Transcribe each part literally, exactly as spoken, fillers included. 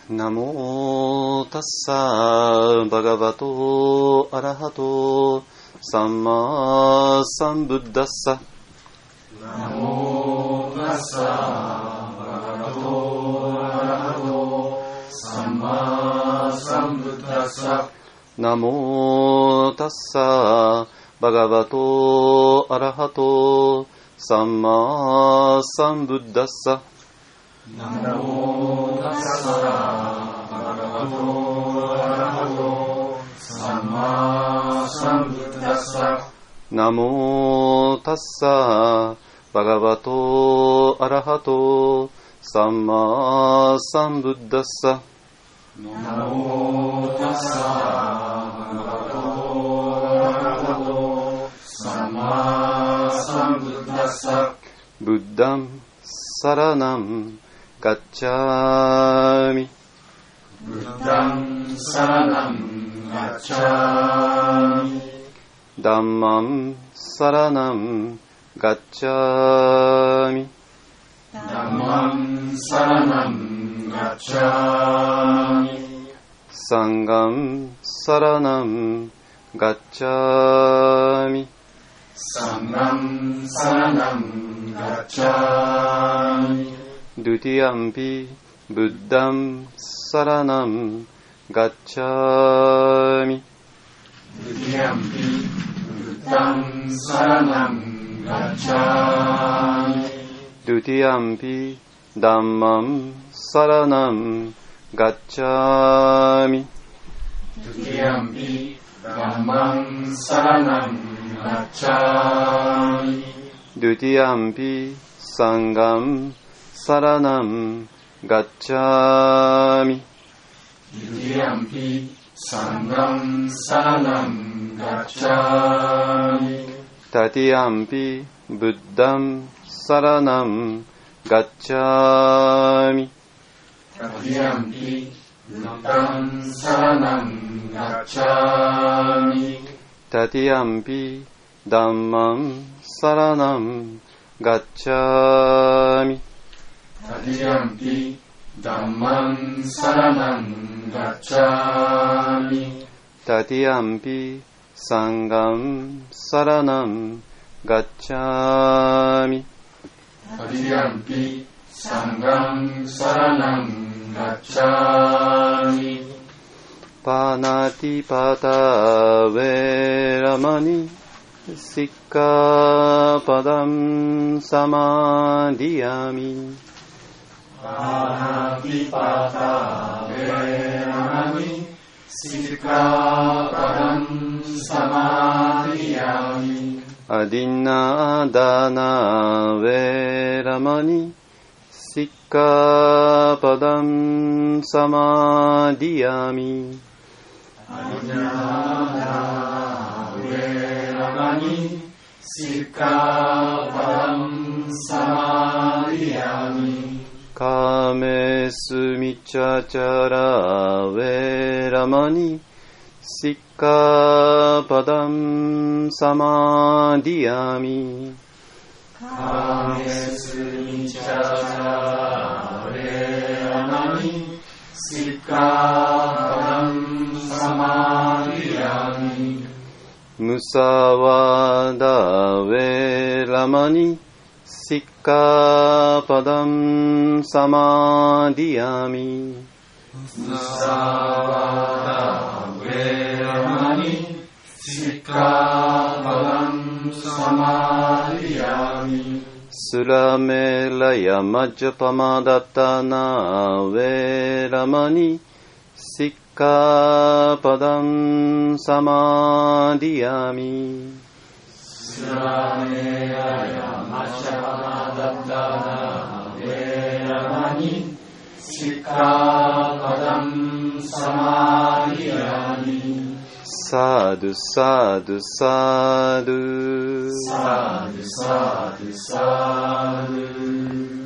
ナモタッサバガバトアラハトサンマサンブッダッサ。 ナモタッサバガバトアラハトサンマサンブッダッサ。 ナモタッサバガバトアラハトサンマサンブッダッサ。 ナモタッサバガバトアラハトサンマサンブッダッサ。 ナモタッサバガバトアラハトサンマサンブッダッサ。 ナモタッサバガバトアラハトサンマサンブッダッサ。 ブッダンサラナンガッチャーミ。 ブッダンサラナンガッチャーミ。 ダンマンサラナンガッチャーミ。 ダンマンサラナンガッチャーミ。 サンガンサラナンガッチャーミ。 サンガンサラナンガッチャーミ。 ドゥティアンピブッダンサラナンガッチャーミ。 ドゥティアンピブッダンサラナンガッチャーミ。 ドゥティアンピダンマンサラナンガッチャーミ。 ドゥティアンピダンマンサラナンガッチャーミ。 ドゥティアンピサンガンサラナンガッチャーミ。 ドゥティアンピサンガンサラナンガッチャーミ。 タティアンピブッダンサラナンガッチャーミ。 タティアンピブッダンサラナンガッチャーミ。 タティアンピダンマンサラナンガッチャーミ。 タティアンピダンマンサラナンガッチャーミ。 タティアンピサンガンサラナンガッチャーミ。 タティアンピサンガンサラナンガッチャーミ。 パナティパタウェラマニシッカパダンサマディアミ。 パナティパタウェラマニシッカパダンサマディアミ。 アディナダナウェラマニシッカパダンサマディアミ。 アディナダナウェラマニシッカパダンサマディアミ。 カメスミチャチャラウェラマニシッカパダンサマディアミ。 カメスミチャチャラウェラマニシッカパダンサマディアミ。 ムサワダウェラマニシッカパダンサマディアミ。 ムサワダウェラマニシッカパダンサマディアミ。 スラメラヤマジャパマダタナウェラマニシッカパダンサマディアミ。 スラメラヤマジャパマダタナウェラマニシッカパダンサマディアミ。 サドゥサドゥサドゥサドゥサドゥサドゥ。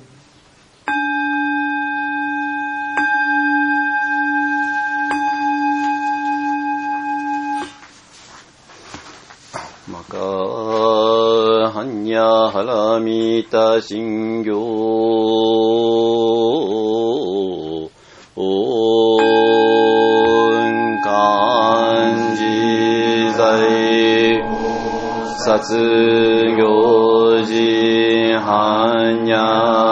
マカハンニャハラミタシンギョ活行事般若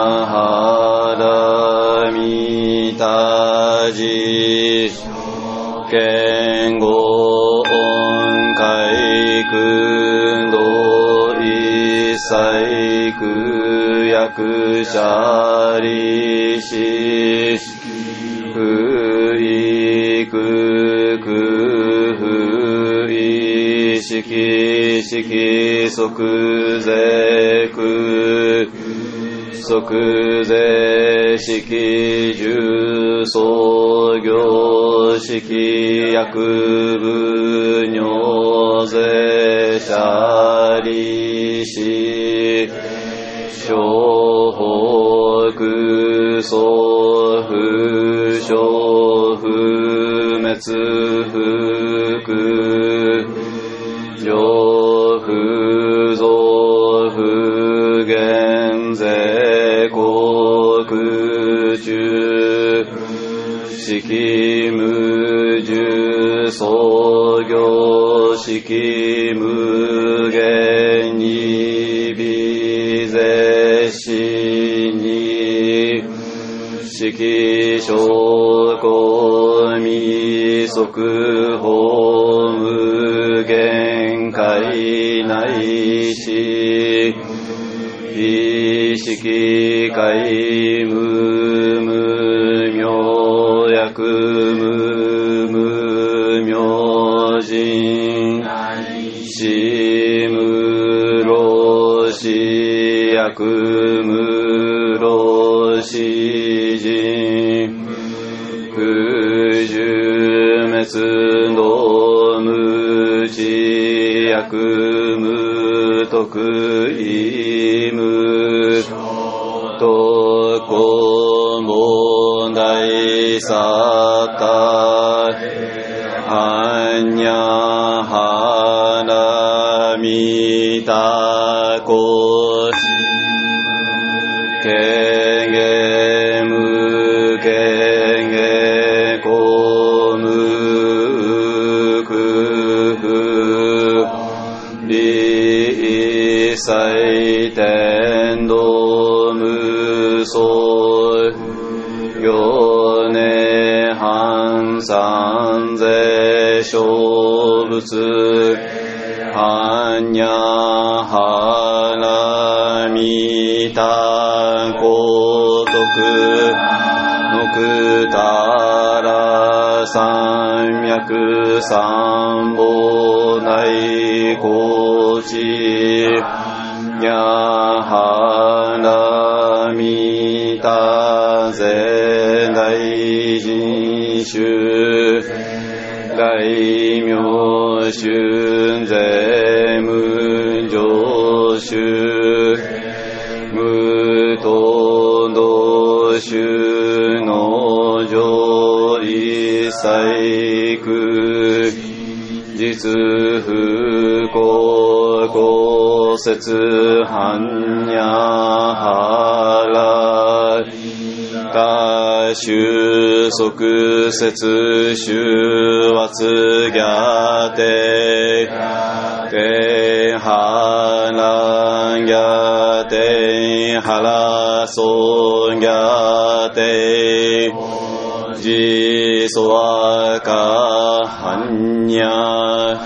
波羅蜜多時剣語音海空道一切空役者利子不意空空不意識識即税空即税識重創業識薬部尿税者利子小法空相不小不滅不空上不増不減税国中式無重創業式無限に微税死に式小公未速法無限界内し非識界無無明薬無無明人死無老死薬無老死人不寿滅道無知薬無徳意無とこ問題さた般若波羅蜜多故権限無権限公無空不利一切天道無相行涅槃三世小仏般若波羅蜜多高徳のくたら三脈三宝内高知やはらみたぜ大人衆大名衆税無常衆無等道衆の上一切空実不公公説般若波羅多種即説修圧逆定定波羅逆定波羅僧逆定自相和歌般若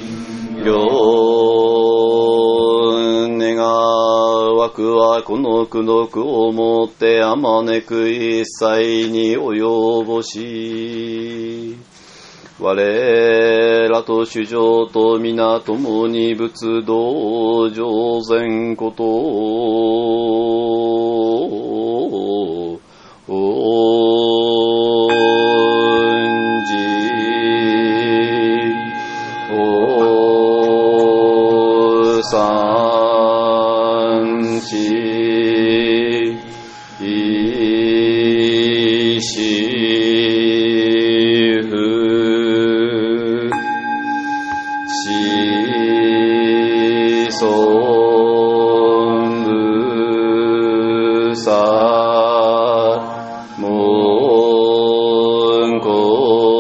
両願わくはこの功徳をもってあまねく一切に及ぼし我らと主上と皆共に仏道上善ことを三四一四不四尊菩薩門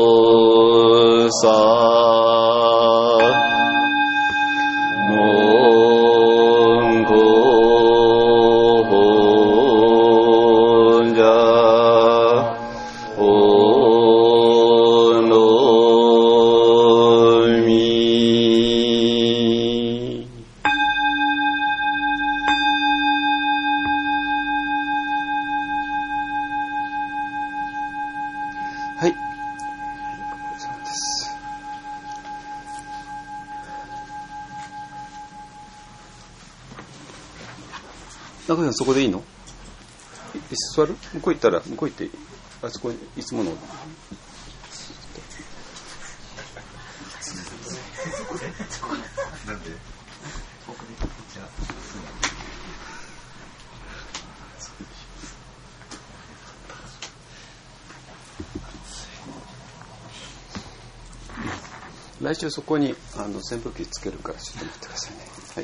公薩門はい。そうです。中さんそこでいいの？椅子座る？向こう行ったら向こう行って、あそこにいつもの。なんで？来週そこにあの扇風機つけるからちょっと待ってくださいね。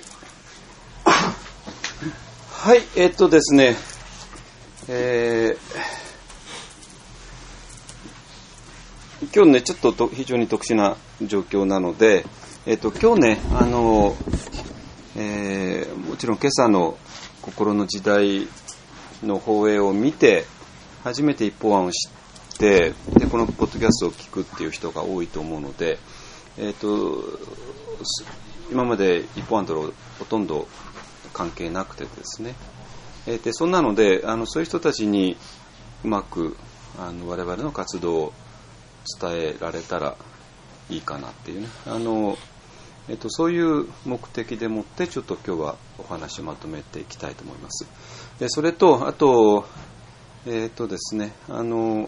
はい。はい、えー、っとですね、えー、今日ねちょっと非常に特殊な状況なので、えー、っと今日ねあの、えー、もちろん今朝の心の時代の放映を見て初めて一方案を知ってでこのポッドキャストを聞くっていう人が多いと思うので。えー、と今まで一方案とほとんど関係なくてですね、えー、でそんなのであのそういう人たちにうまくあの我々の活動を伝えられたらいいかなっていうねあの、えー、とそういう目的でもってちょっと今日はお話をまとめていきたいと思います。でそれとあとえっ、ー、とですねあの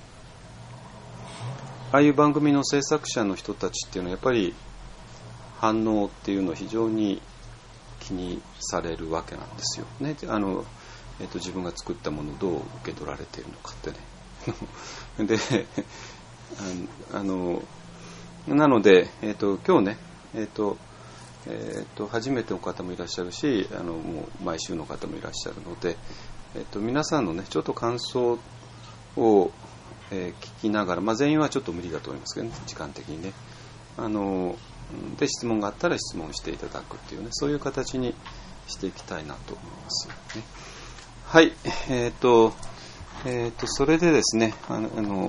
ああいう番組の制作者の人たちっていうのはやっぱり反応っていうのを非常に気にされるわけなんですよね。あの、えーと、自分が作ったものをどう受け取られているのかってね。で、あのなので、えーと、今日ね、えーとえーと、初めての方もいらっしゃるし、あのもう毎週の方もいらっしゃるので、えーと、皆さんのねちょっと感想をえー、聞きながら、まあ、全員はちょっと無理だと思いますけどね時間的にねあので質問があったら質問していただくっていうねそういう形にしていきたいなと思いますね。はいえっ、ー、とえっ、ー、とそれでですねあのあの、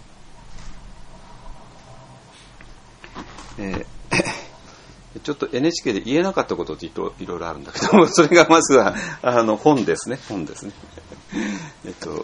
えー、ちょっと エヌエイチケー で言えなかったことっていろいろあるんだけどもそれがまずはあの本ですね本ですねえっと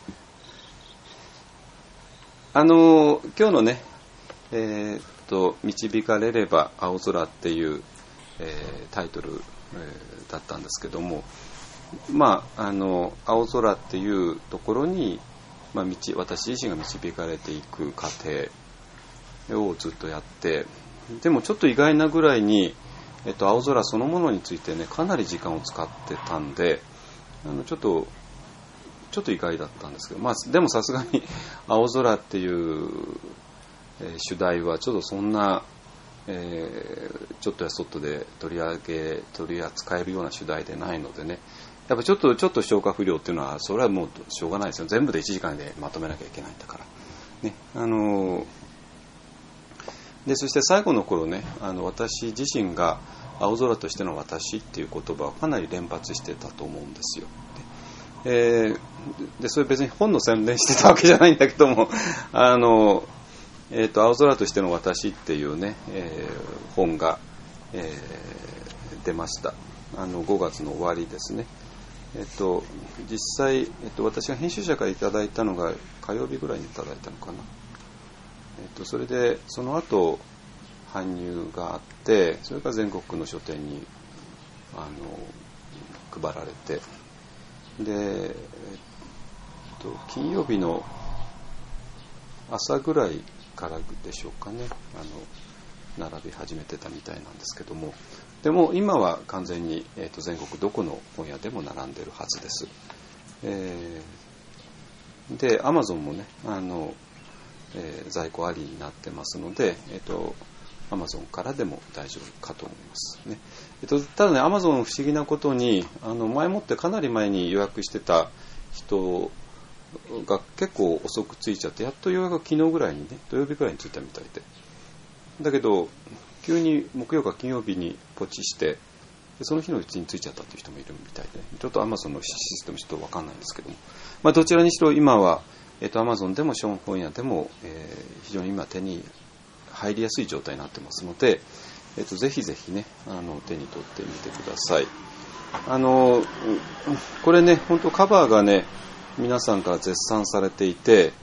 あの今日のね、えー、っと導かれれば青空っていう、えー、タイトル、えー、だったんですけども、まああの青空っていうところに、まあ、道私自身が導かれていく過程をずっとやって、でもちょっと意外なぐらいに、えっと、青空そのものについてねかなり時間を使ってたんで、あのちょっとちょっと意外だったんですけど、まあ、でもさすがに青空っていう、えー、主題はちょっとそんな、えー、ちょっとやそっとで取り上げ取り扱えるような主題でないのでねやっぱちょっとちょっと消化不良っていうのはそれはもうしょうがないですよ。全部でいちじかんでまとめなきゃいけないんだからね。あのー、でそして最後の頃ねあの私自身が青空としての私っていう言葉をかなり連発してたと思うんですよ。えー、でそれ別に本の宣伝してたわけじゃないんだけどもあの、えー、と青空としての私っていうね、えー、本が、えー、出ました。あのごがつの終わりですね。えー、と実際、えー、と私が編集者からいただいたのが火曜日ぐらいにいただいたのかな。えー、とそれでその後搬入があってそれから全国の書店にあの配られてで、えっと、金曜日の朝ぐらいからでしょうかねあの並び始めてたみたいなんですけどもでも今は完全に、えっと、全国どこの本屋でも並んでるはずです。えー、で Amazon もねあの、えー、在庫ありになってますので、えっと、Amazon からでも大丈夫かと思いますね。えっと、ただね Amazon 不思議なことにあの前もってかなり前に予約してた人が結構遅く着いちゃってやっと予約が昨日ぐらいにね土曜日ぐらいに着いたみたいでだけど急に木曜か金曜日にポチしてその日のうちに着いちゃったっていう人もいるみたいでちょっと Amazon のシステムちょっと分かんないんですけども、まあ、どちらにしろ今は、えっと、Amazon でもショーン本屋でも、えー、非常に今手に入りやすい状態になってますので、えっと、ぜひぜひねあの手に取ってみてください。あのこれね本当カバーがね皆さんから絶賛されていて、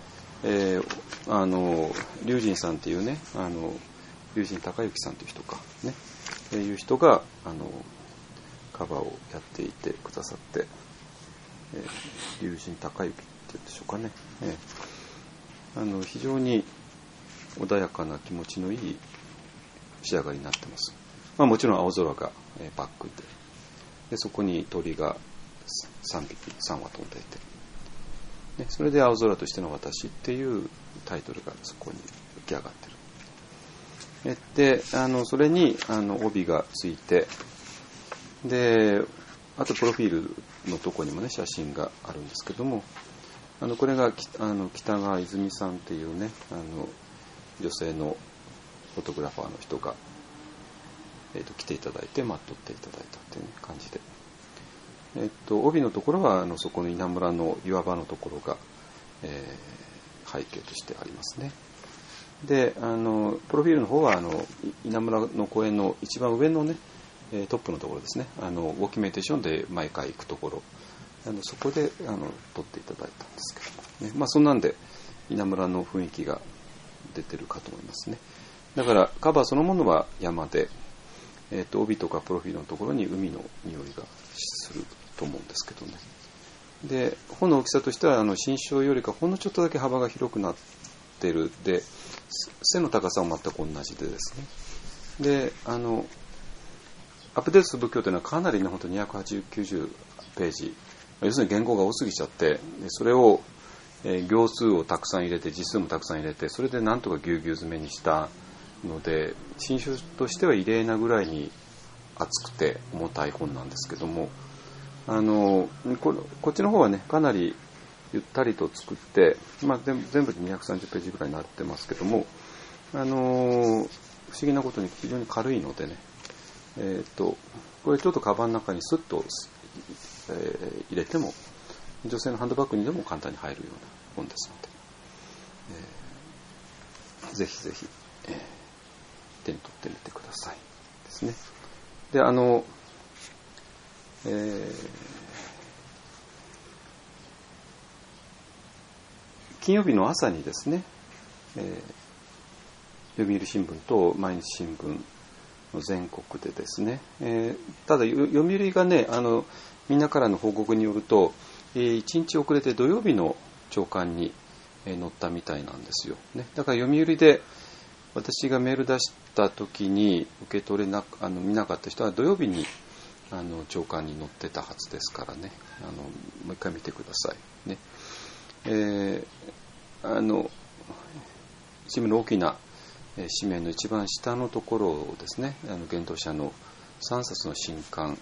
えー、あの龍神さんっていうね、あの龍神孝之さんという人かね、えー、いう人があのカバーをやっていてくださって、えー、龍神孝之って言うんでしょうかね、えー、あの非常に穏やかな気持ちのいい仕上がりになってます。まあ、もちろん青空が、えー、バックで、でそこに鳥がさんびきさんわ飛んでいて、ね、それで青空としての私っていうタイトルがそこに浮き上がってる。で、あのそれにあの帯がついて、であとプロフィールのとこにもね写真があるんですけども、あのこれがあの北川泉さんっていうね、あの女性のフォトグラファーの人が、えー、と来ていただいて、まあ、撮っていただいたっていう、ね、感じで、えー、と帯のところはあのそこの稲むらの岩場のところが、えー、背景としてありますね。で、あのプロフィールの方はあの稲むらの公園の一番上のねトップのところですね、あのウォーキメンテーションで毎回行くところ、あのそこであの撮っていただいたんですけども、ね、まあ、そんなんで稲むらの雰囲気が出てるかと思いますね。だからカバーそのものは山で、えー、と帯とかプロフィールのところに海の匂いがすると思うんですけどね。で、本の大きさとしてはあの新書よりかほんのちょっとだけ幅が広くなってる。で、背の高さは全く同じでですね。で、あのアップデートする仏教というのはかなりね、本当ににひゃくはちじゅう、きゅうじゅうページ、要するに言語が多すぎちゃって、それを、えー、行数をたくさん入れて、字数もたくさん入れて、それでなんとかぎゅうぎゅう詰めにしたので、新書としては異例なぐらいに厚くて重たい本なんですけども、あの こ, こっちの方はね、かなりゆったりと作って、まあ、全部でにひゃくさんじゅうページぐらいになってますけども、あの不思議なことに非常に軽いのでね、えー、とこれちょっとカバンの中にスッと、えー、入れても、女性のハンドバッグにでも簡単に入るような本ですので、えー、ぜひぜひ、えー、手に取ってみてくださいですね。で、あの、えー、金曜日の朝にですね、えー、読売新聞と毎日新聞の全国でですね、えー、ただ読売がね、あのみんなからの報告によると、えー、いちにち遅れて土曜日の朝刊に、えー、載ったみたいなんですよ、ね。だから読売で私がメール出した時に受け取れなあの見なかった人は土曜日にあの朝刊に載ってたはずですからね、あのもう一回見てくださいね。えー、あの新聞の大きな紙面の一番下のところをですね、あの幻冬舎のさんさつの新刊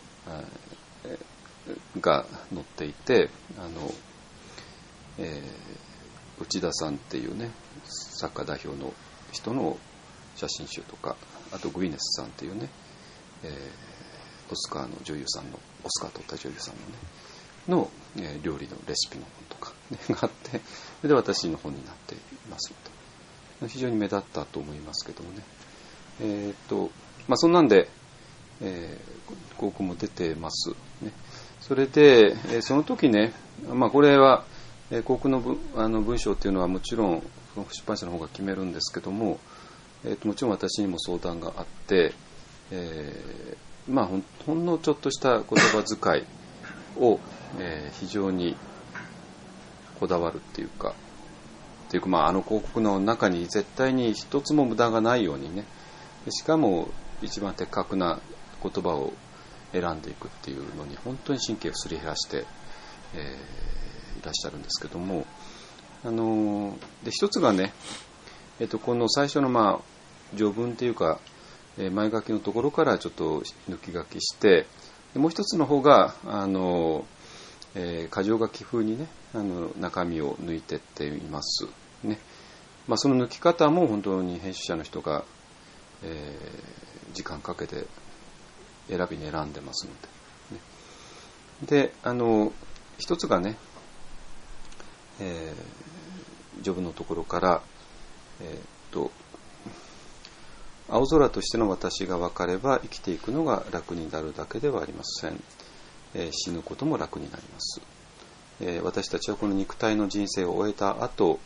が載っていて、あの、えー、内田さんっていうね作家代表の人の写真集とか、あとグイネスさんっていうね、えー、オスカーの女優さんのオスカー取った女優さんのねの、えー、料理のレシピの本とか、ね、があって、それで私の本になっていますので、非常に目立ったと思いますけどもね。えー、っとまあそんなんで、えー、広告も出てますね。それで、えー、その時ね、まあこれは、えー、広告の文、あの文章っていうのはもちろん出版社の方が決めるんですけども、えー、ともちろん私にも相談があって、えー、まあほん、ほんのちょっとした言葉遣いを、えー、非常にこだわるっていうか、っていうか、まあ、あの広告の中に絶対に一つも無駄がないようにね、しかも一番的確な言葉を選んでいくっていうのに本当に神経をすり減らして、えー、いらっしゃるんですけども、あので一つがね、えっと、この最初の、まあ、序文っていうか、えー、前書きのところからちょっと抜き書きして、でもう一つの方があの、えー、箇条書き風にね、あの中身を抜いてっていますね。まあ、その抜き方も本当に編集者の人が、えー、時間かけて選びに選んでますので、ね、で、あの一つがね、えー、序文のところから、えー、っと青空としての私が分かれば生きていくのが楽になるだけではありません。えー、死ぬことも楽になります。えー、私たちはこの肉体の人生を終えた後、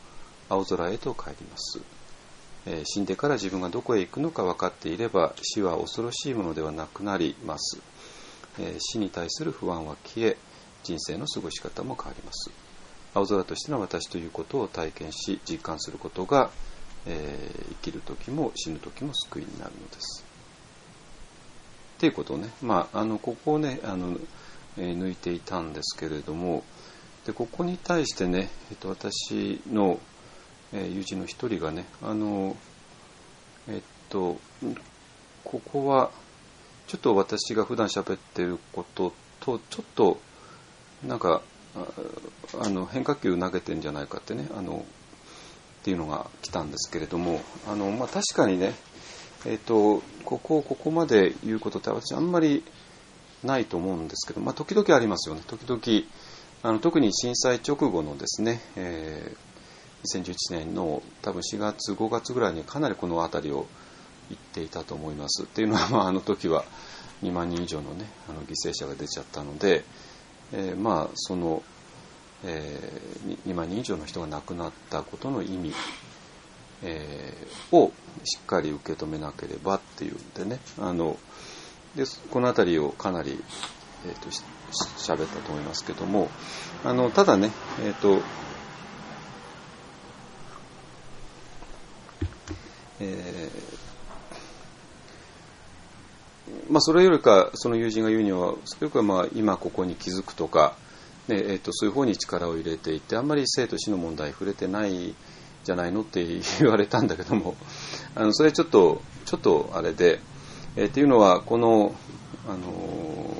青空へと帰ります。えー、死んでから自分がどこへ行くのか分かっていれば、死は恐ろしいものではなくなります。えー、死に対する不安は消え、人生の過ごし方も変わります。青空としての私ということを体験し、実感することが、えー、生きる時も死ぬ時も救いになるのです。っていうことをね、まあ、あのここをねあの、えー、抜いていたんですけれども、でここに対してね、えっと、私の、えー、友人の一人がね、あのえっとここはちょっと私が普段喋っていることとちょっとなんかあの変化球投げてんじゃないかってね、あのっていうのが来たんですけれども、あの、まあ、確かにね、えっとここをここまで言うことって私あんまりないと思うんですけど、まあ、時々ありますよね。時々あの特に震災直後のですね、えー、にせんじゅういちねんの多分しがつごがつぐらいにかなりこの辺りを行っていたと思います。っていうのは、まあ、あの時はにまんにん以上のねあの犠牲者が出ちゃったので、えー、まあその、えー、にまんにん以上の人が亡くなったことの意味、えー、をしっかり受け止めなければっていうんでね、あのでこの辺りをかなり、えー、とし喋ったと思いますけども、あのただね、えっ、ー、とえーまあ、それよりかその友人が言うには、それよりかまあ今ここに気づくとか、ねえー、とそういう方に力を入れていて、あんまり生と死の問題触れてないじゃないのって言われたんだけども、あのそれちょっとちょっとあれで、えー、っていうのはこの、あの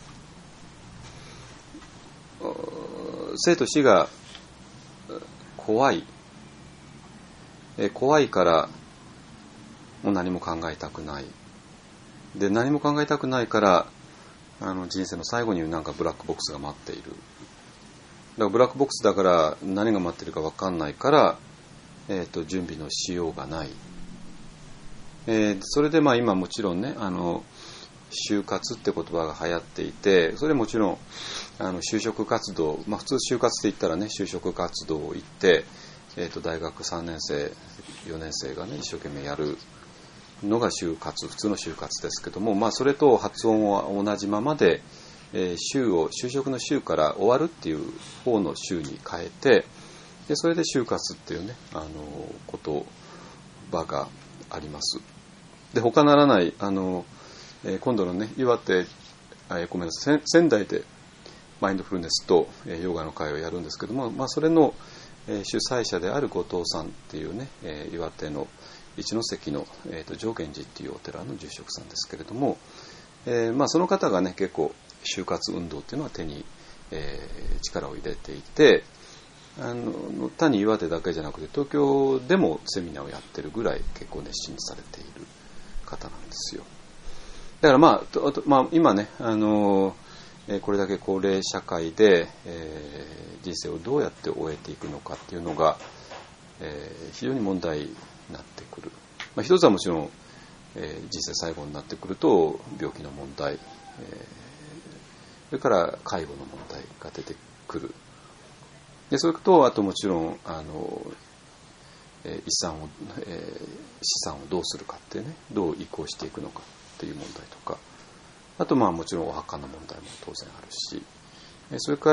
ー、生と死が怖い、えー、怖いからもう何も考えたくない。で何も考えたくないからあの人生の最後になんかブラックボックスが待っている。だからブラックボックスだから何が待っているか分かんないから、えー、と準備のしようがない。えー、それでまあ今もちろんね、あの就活って言葉が流行っていて、それもちろんあの就職活動、まあ、普通就活って言ったらね就職活動を行って、えー、と大学さんねん生よねん生がね一生懸命やるのが就活、普通の就活ですけども、まあ、それと発音は同じままで、えー、就を就職の就から終わるっていう方の就に変えて、でそれで就活っていうねあの言葉があります。で他ならないあの、えー、今度のね岩手、えー、ごめんなさい仙台でマインドフルネスと、えー、ヨガの会をやるんですけども、まあ、それの、えー、主催者である後藤さんっていうね、えー、岩手の一関の、えー、と上源寺っていうお寺の住職さんですけれども、えーまあ、その方がね結構就活運動っていうのは手に、えー、力を入れていて、あの単に岩手だけじゃなくて東京でもセミナーをやってるぐらい結構熱心されている方なんですよ。だからまあ、ととまあ、今ねあの、えー、これだけ高齢社会で、えー、人生をどうやって終えていくのかっていうのが、えー、非常に問題になってくる。まあ、一つはもちろん、えー、人生最後になってくると病気の問題、えー、それから介護の問題が出てくる。でそれとあともちろんあの、えー、遺産を、えー、資産をどうするかってね、どう移行していくのかっていう問題とか、あとまあもちろんお墓の問題も当然あるし、それから、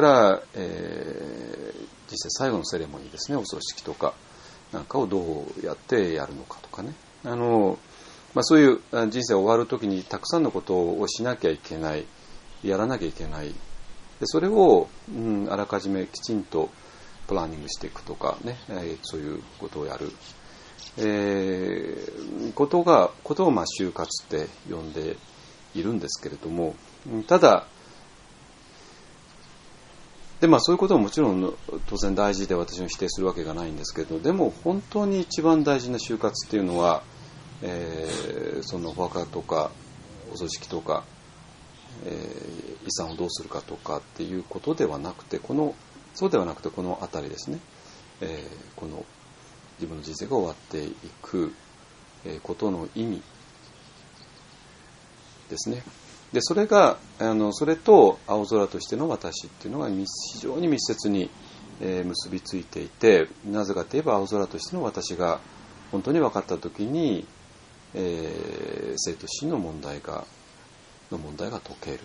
えー、実際最後のセレモニーですね、お葬式とかなんかをどうやってやるのかとかね、あの、まあ、そういう人生を終わるときにたくさんのことをしなきゃいけない、やらなきゃいけない。でそれを、うん、あらかじめきちんとプランニングしていくとかね、えー、そういうことをやる、えー、ことがことをまあ就活って呼んでいるんですけれども、ただでまあ、そういうことももちろん当然大事で私も否定するわけがないんですけど、でも本当に一番大事な就活っていうのは、えー、そのお墓とかお葬式とか、えー、遺産をどうするかとかっていうことではなくて、このそうではなくてこのあたりですね、えー、この自分の人生が終わっていくことの意味ですね。でそれがあのそれと青空としての私っていうのが非常に密接に、 えー、結びついていて、なぜかといえば青空としての私が本当に分かったときに、えー、生と死の問題がの問題が解ける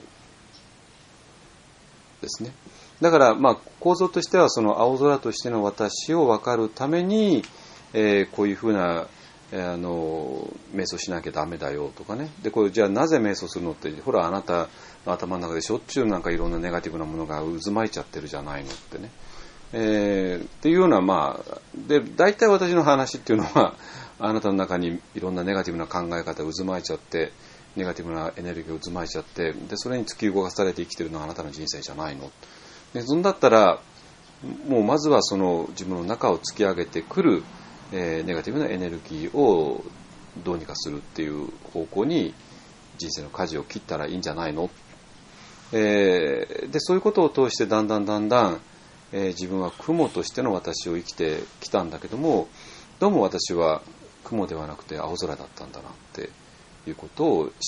ですね。だから、まあ、構造としてはその青空としての私を分かるために、えー、こういうふうな、えー、あの瞑想しなきゃダメだよとかね。でこれじゃあなぜ瞑想するのって、ほらあなたの頭の中でしょっちゅうなんかいろんなネガティブなものが渦巻いちゃってるじゃないのってね。えー、っていうような、まあ、で大体私の話っていうのはあなたの中にいろんなネガティブな考え方が渦巻いちゃって、ネガティブなエネルギーが渦巻いちゃって、でそれに突き動かされて生きてるのはあなたの人生じゃないの。でそんだったらもうまずはその自分の中を突き上げてくる、えー、ネガティブなエネルギーをどうにかするっていう方向に人生の舵を切ったらいいんじゃないの。えー、でそういうことを通してだんだんだんだん、えー、自分は雲としての私を生きてきたんだけども、どうも私は雲ではなくて青空だったんだなっていうことを知って、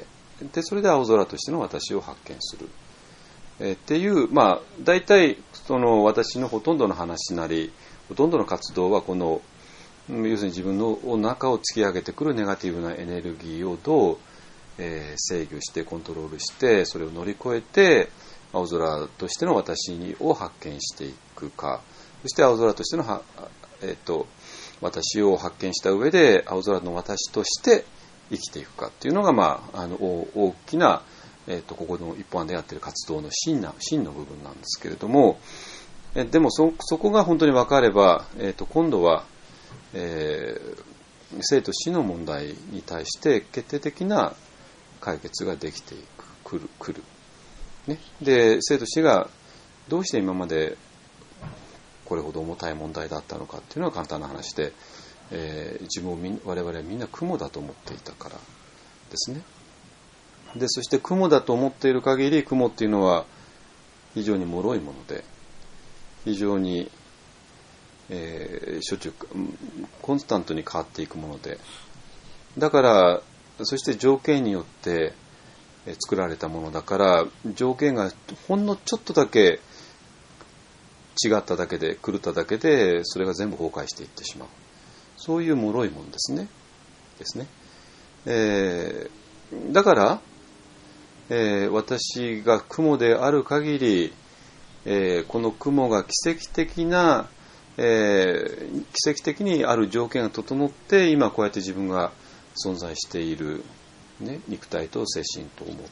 でそれで青空としての私を発見する、えー、っていう、まあ大体その私のほとんどの話なりほとんどの活動はこの要するに自分の中を突き上げてくるネガティブなエネルギーをどう、えー、制御してコントロールして、それを乗り越えて青空としての私を発見していくか、そして青空としてのは、えー、と私を発見した上で青空の私として生きていくかっていうのが、まあ、あの大きな、えー、とここの一般でやっている活動の真な真の部分なんですけれども、えでも そ, そこが本当に分かれば、えー、と今度は、えー、生と死の問題に対して決定的な解決ができていく、くる、くる。ね、で、生と死がどうして今までこれほど重たい問題だったのかっていうのは簡単な話で、えー、自分をみ我々はみんな雲だと思っていたからですね。で、そして雲だと思っている限り、雲っていうのは非常に脆いもので、非常に、えー、しょっちゅうコンスタントに変わっていくもので、だからそして条件によって作られたものだから、条件がほんのちょっとだけ違っただけで狂っただけでそれが全部崩壊していってしまう、そういう脆いものですねですね、えー、だから、えー、私が雲である限り、えー、この雲が奇跡的な、えー、奇跡的にある条件が整って今こうやって自分が存在している、ね、肉体と精神と思って、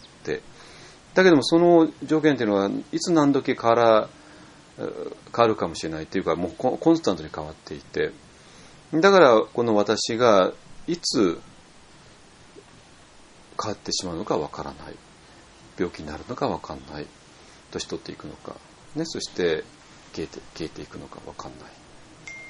だけどもその条件というのはいつ何時から変わるかもしれないというか、もうコンスタントに変わっていて、だからこの私がいつ変わってしまうのかわからない、病気になるのかわかんない、年取っていくのか、ね、そして消えて、消えていくのかわかんない、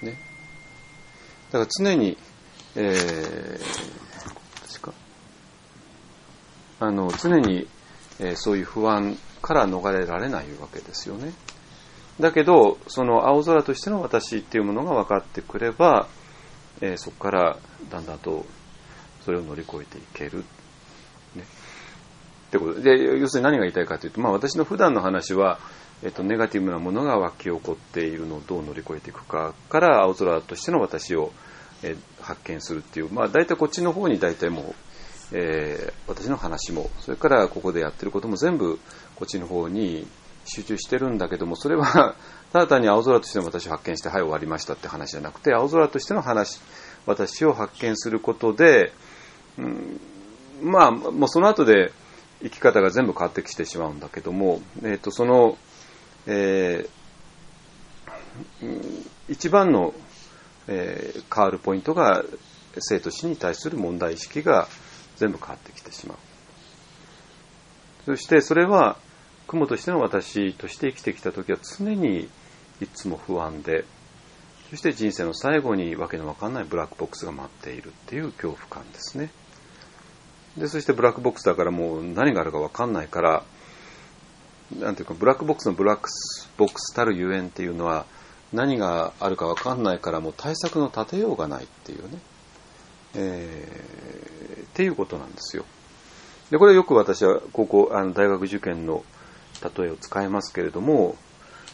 ね、だから常に、えー、確かあの常に、えー、そういう不安から逃れられないわけですよね。だけどその青空としての私っていうものが分かってくれば、えー、そこからだんだんとそれを乗り越えていける、ね、ってことで、要するに何が言いたいかというと、まあ、私の普段の話は、えーと、ネガティブなものが湧き起こっているのをどう乗り越えていくかから青空としての私を、えー、発見するっていう、まあ、大体こっちの方に大体もう、えー、私の話もそれからここでやってることも全部こっちの方に集中してるんだけども、それはただ単に青空としての私を発見してはい終わりましたって話じゃなくて、青空としての話、私を発見することで、うん、まあもうその後で生き方が全部変わってきてしまうんだけども、えーとその、えー、一番の、えー、変わるポイントが生と死に対する問題意識が全部変わってきてしまう。そしてそれは雲としての私として生きてきたときは常にいつも不安で、そして人生の最後にわけのわかんないブラックボックスが待っているっていう恐怖感ですね。でそしてブラックボックスだからもう何があるかわかんないから、なんていうかブラックボックスのブラックボックスたるゆえんっていうのは何があるかわかんないからもう対策の立てようがないっていうね、えー、っていうことなんですよ。でこれよく私は高校あの大学受験の例えを使いますけれども、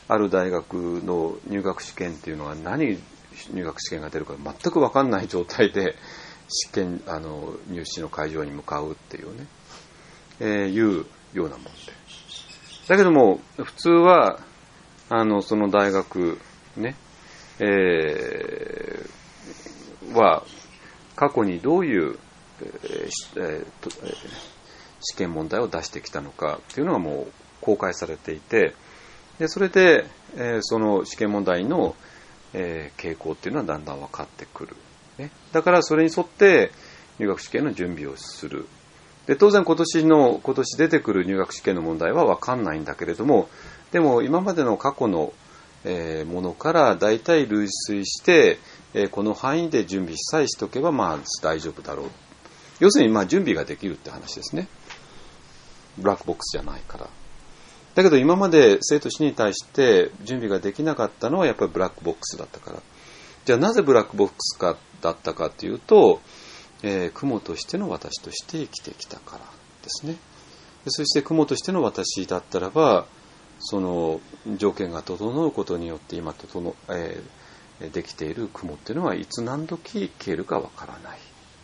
ある大学の入学試験っていうのは何入学試験が出るか全く分かんない状態で試験あの入試の会場に向かうっていうね、えー、いうようなもんで、だけども普通はあのその大学ね、えー、は過去にどういう、えーえーとえー、試験問題を出してきたのかっていうのがもう公開されていて、でそれで、えー、その試験問題の、えー、傾向っていうのはだんだん分かってくる、ね、だからそれに沿って入学試験の準備をする。で当然今年の今年出てくる入学試験の問題は分かんないんだけれども、でも今までの過去の、えー、ものから大体類推して、えー、この範囲で準備さえしておけばまあ大丈夫だろう。要するにまあ準備ができるって話ですね。ブラックボックスじゃないから。だけど今まで生徒指に対して準備ができなかったのはやっぱりブラックボックスだったから。じゃあなぜブラックボックスかだったかというと、えー、雲としての私として生きてきたからですね。でそして雲としての私だったらば、その条件が整うことによって今整、えー、できている雲っていうのはいつ何時消えるかわからない。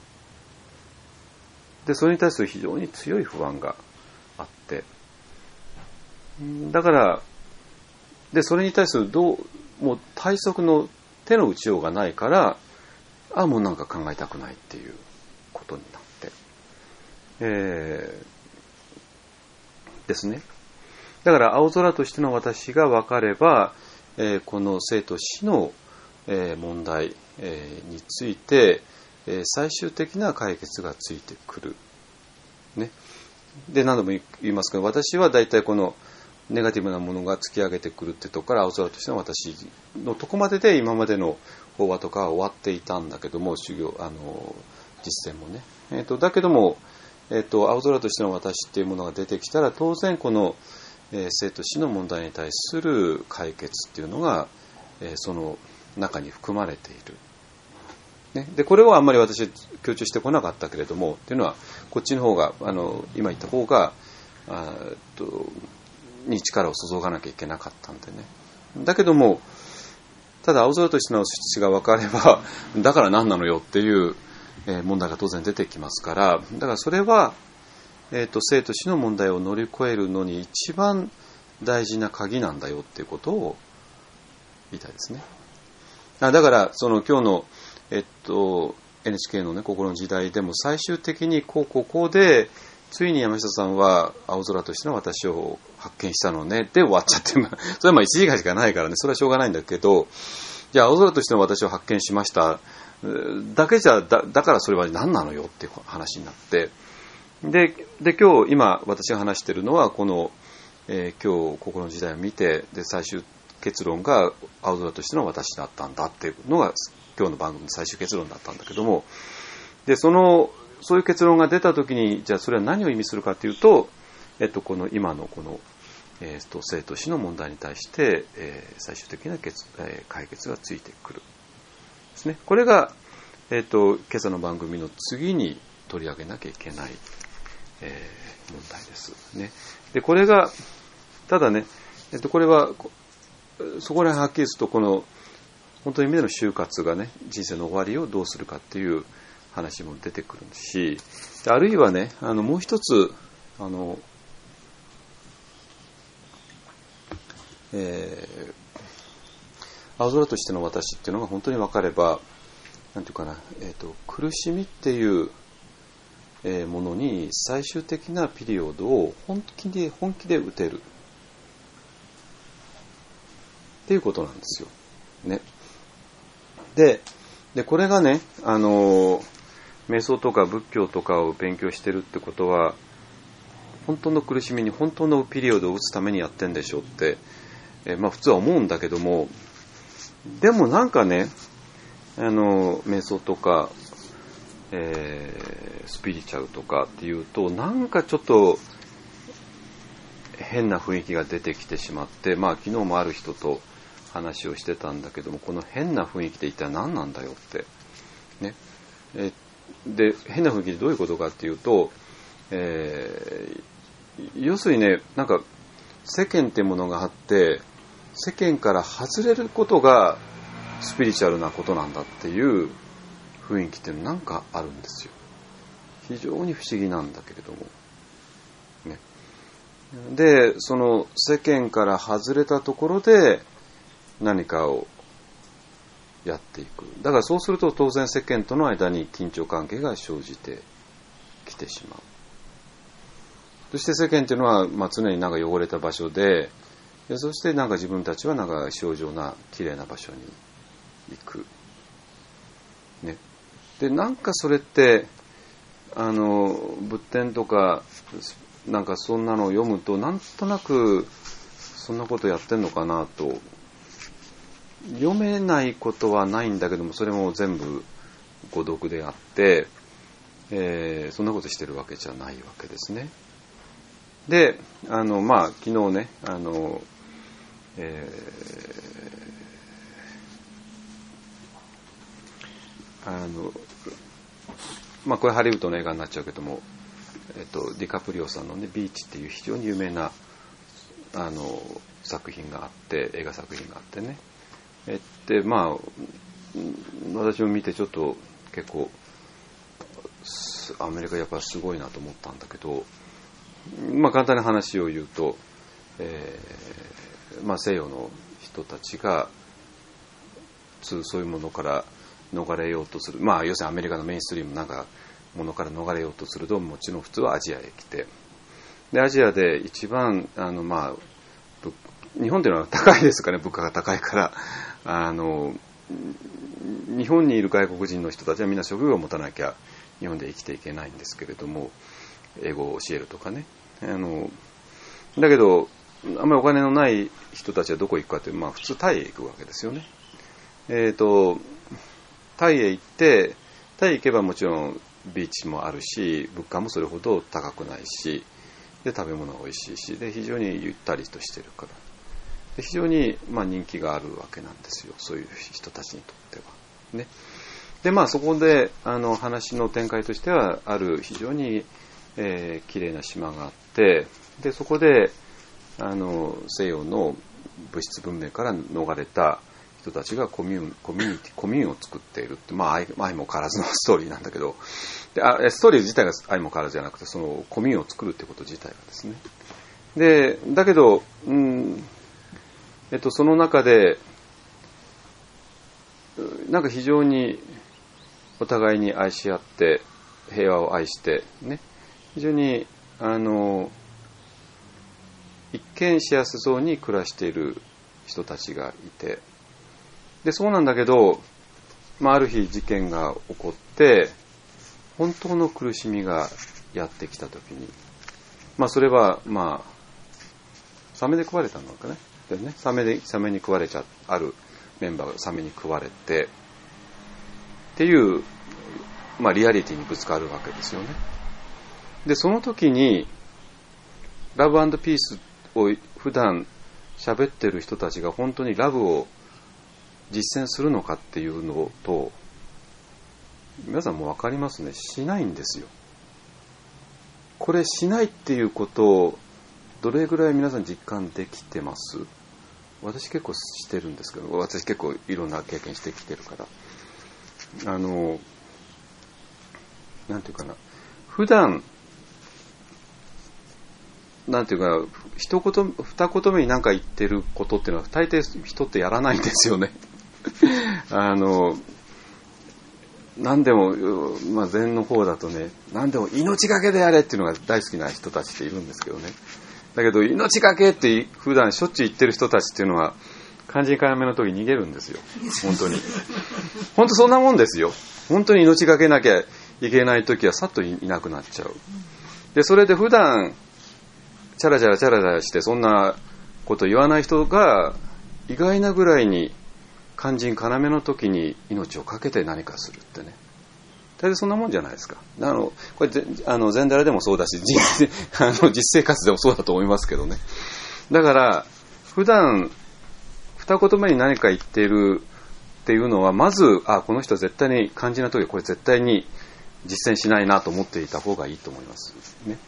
でそれに対する非常に強い不安があって、だからでそれに対するどうもう対策の手の打ちようがないから、あもうなんか考えたくないっていうことになって、えー、ですね。だから青空としての私が分かれば、えー、この生と死の、えー、問題、えー、について、えー、最終的な解決がついてくる、ね。で何度も言いますけど、私は大体このネガティブなものが突き上げてくるってとこから青空としての私のとこまでで今までの法話とかは終わっていたんだけども、修行あの実践もね、えー、とだけども、えー、と青空としての私っていうものが出てきたら当然この、えー、生と死の問題に対する解決っていうのが、えー、その中に含まれている、ね、でこれはあんまり私強調してこなかったけれどもっていうのはこっちの方があの今言った方があとに力を注がなきゃいけなかったんでね。だけどもただ青空としての私が分かればだから何なのよっていう問題が当然出てきますから、だからそれは、えーと、生と死の問題を乗り越えるのに一番大事な鍵なんだよっていうことを言いたいですね。だからその今日の、えっと、エヌエイチケー のね心の時代でも最終的にこうこうこうでついに山下さんは青空としての私を発見したのねで終わっちゃって、それはまあいちじかんしかないからね、それはしょうがないんだけど、じゃあ青空としての私を発見しましただけじゃ だ, だからそれは何なのよっていう話になって、でで今日今私が話しているのはこの、えー、今日心の時代を見てで最終結論が青空としての私だったんだっていうのが今日の番組の最終結論だったんだけども、でそのそういう結論が出たときに、じゃあそれは何を意味するかというと、えっと、この今のこの、えー、と生と死の問題に対して、えー、最終的な決、えー、解決がついてくるですね。これが、えー、と今朝の番組の次に取り上げなきゃいけない、えー、問題ですね。でこれがただね、えー、とこれはそこら辺はっきりするとこの本当に意味での就活がね人生の終わりをどうするかっていう話も出てくるし、あるいはねあのもう一つあの、えー、青空としての私っていうのが本当に分かればなんていうかな、えーと、苦しみっていう、えー、ものに最終的なピリオドを本気で本気で打てるっていうことなんですよね。で、でこれがねあの瞑想とか仏教とかを勉強してるってことは本当の苦しみに本当のピリオドを打つためにやってんでしょうって、えー、まあ普通は思うんだけども、でもなんかねあの瞑想とか、えー、スピリチュアルとかっていうとなんかちょっと変な雰囲気が出てきてしまって、まあ昨日もある人と話をしてたんだけども、この変な雰囲気で一体何なんだよってね。えーで変な雰囲気でどういうことかっていうと、えー、要するにねなんか世間っていうものがあって、 世間から外れることがスピリチュアルなことなんだっていう雰囲気っていうのなんかあるんですよ。非常に不思議なんだけれども、ね、でその世間から外れたところで何かをやっていく。だからそうすると当然世間との間に緊張関係が生じてきてしまう。そして世間というのは、まあ、常になんか汚れた場所で、でそしてなんか自分たちはなんか清浄な綺麗な場所に行く、ね、でなんかそれってあの仏典とかなんかそんなのを読むとなんとなくそんなことやってんのかなと。読めないことはないんだけども、それも全部誤読であって、えー、そんなことしてるわけじゃないわけですね。で、あのまあ昨日ね、あの、えー、あのまあこれハリウッドの映画になっちゃうけども、えっとディカプリオさんのねビーチっていう非常に有名なあの作品があって、映画作品があってね。えってまあ私も見てちょっと結構アメリカやっぱすごいなと思ったんだけど、まあ簡単な話を言うと、えーまあ、西洋の人たちがそういうものから逃れようとする、まあ要するにアメリカのメインストリームなんかものから逃れようとすると、もちろん普通はアジアへ来て、でアジアで一番あのまあ日本というのは高いですからね、物価が高いから、あの日本にいる外国人の人たちはみんな職業を持たなきゃ日本で生きていけないんですけれども、英語を教えるとかね、あのだけどあんまりお金のない人たちはどこへ行くかというと、まあ、普通タイへ行くわけですよね。えーとタイへ行ってタイへ行けばもちろんビーチもあるし、物価もそれほど高くないし、で食べ物が美味しいし、で非常にゆったりとしてるから、で非常にまあ人気があるわけなんですよ、そういう人たちにとってはね。でまあそこであの話の展開としては、ある非常に、えー、綺麗な島があって、でそこであの西洋の物質文明から逃れた人たちがコミューン、コミュニティ、コミューンを作っているって、まあ愛も変わらずのストーリーなんだけど、であストーリー自体が愛も変わらずじゃなくて、そのコミューンを作るってこと自体がですね。でだけど、うんえっと、その中でなんか非常にお互いに愛し合って平和を愛してね、非常にあの一見幸せそうに暮らしている人たちがいて、でそうなんだけど、まあ、ある日事件が起こって本当の苦しみがやってきたときに、まあそれはまあサメで食われたのかね。でね、サメでサメに食われちゃあるメンバーがサメに食われてっていう、まあリアリティにぶつかるわけですよね。でその時にラブ&ピースを普段喋ってる人たちが本当にラブを実践するのかっていうのと、皆さんも分かりますね。しないんですよ。これしないっていうことをどれぐらい皆さん実感できてます？私結構してるんですけど、私結構いろんな経験してきてるから、あのなんていうかな、普段なんていうか一言二言目に何か言ってることっていうのは大抵人ってやらないんですよね。あの何でも、まあ、禅の方だとね、何でも命がけでやれっていうのが大好きな人たちっているんですけどね。だけど命がけって普段しょっちゅう言ってる人たちっていうのは肝心要の時逃げるんですよ。本当に本当そんなもんですよ。本当に命がけなきゃいけない時はさっといなくなっちゃう。でそれで普段チャラチャラチャラチャラしてそんなこと言わない人が意外なぐらいに肝心要の時に命をかけて何かするってね、大体そんなもんじゃないですか。あのこれあの禅寺でもそうだし、実あの実生活でもそうだと思いますけどね。だから普段二言目に何か言っているっていうのは、まずあこの人は絶対に肝心な時これ絶対に実践しないなと思っていた方がいいと思いますね。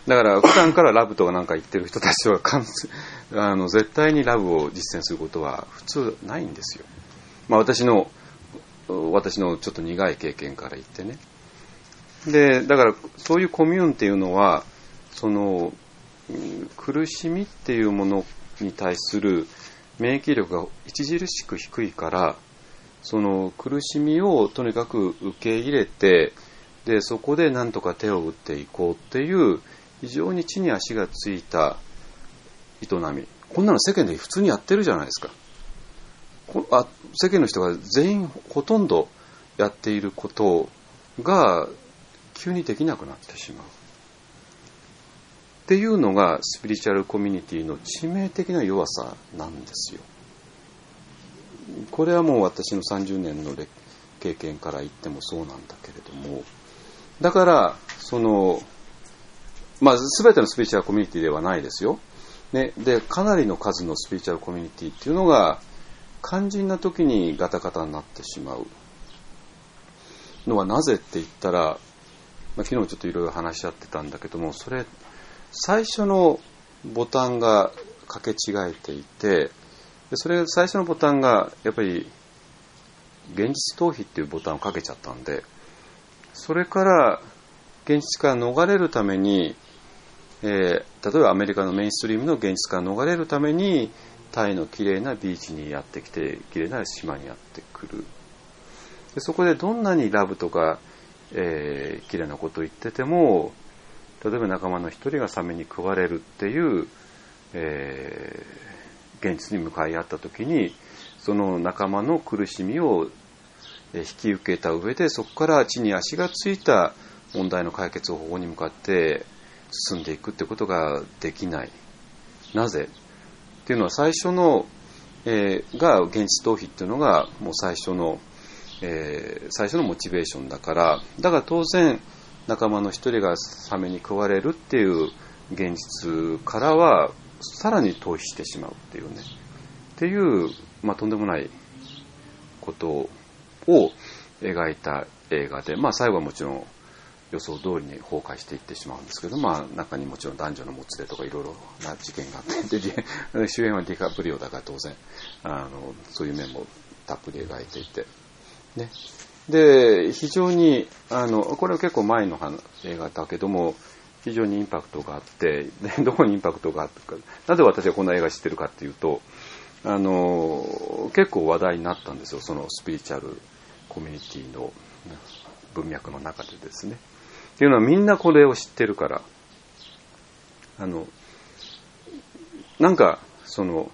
だから普段からラブとかなんか言ってる人たちはあの絶対にラブを実践することは普通ないんですよ。まあ、私の私のちょっと苦い経験から言ってね。でだからそういうコミューンっていうのはその苦しみっていうものに対する免疫力が著しく低いから、その苦しみをとにかく受け入れて、でそこで何とか手を打っていこうっていう非常に地に足がついた営み、こんなの世間で普通にやってるじゃないですか。あ世間の人が全員ほとんどやっていることが急にできなくなってしまうっていうのがスピリチュアルコミュニティの致命的な弱さなんですよ。これはもう私のさんじゅうねんの経験から言ってもそうなんだけれども、だからそのまあ全てのスピリチュアルコミュニティではないですよ、ね、でかなりの数のスピリチュアルコミュニティっていうのが肝心な時にガタガタになってしまうのはなぜって言ったら、まあ、昨日ちょっといろいろ話し合ってたんだけども、それ最初のボタンがかけ違えていて、でそれ最初のボタンがやっぱり現実逃避っていうボタンをかけちゃったんで、それから現実から逃れるために、えー、例えばアメリカのメインストリームの現実から逃れるためにタイのきれいなビーチにやってきて、きれいな島にやってくる。でそこでどんなにラブとか、えー、きれいなことを言ってても、例えば仲間の一人がサメに食われるっていう、えー、現実に向かい合った時に、その仲間の苦しみを引き受けた上で、そこから地に足がついた問題の解決方法に向かって進んでいくってことができない。なぜっていうのは、最初の、えー、が現実逃避っていうのがもう最初の、えー、最初のモチベーションだから、だから当然仲間の一人がサメに食われるっていう現実からはさらに逃避してしまうっていうね、っていう、まあ、とんでもないことを描いた映画で、まあ、最後はもちろん予想通りに崩壊していってしまうんですけど、まあ、中にもちろん男女のもつれとかいろいろな事件があって、で主演はディカプリオだから当然あのそういう面もたっぷり描いていて、ね、で非常にあのこれは結構前の映画だけども非常にインパクトがあって、でどこにインパクトがあったか、なぜ私はこんな映画知ってるかっていうと、あの結構話題になったんですよ、そのスピリチュアルコミュニティの文脈の中でですね。っていうのはみんなこれを知ってるから、あのなんかその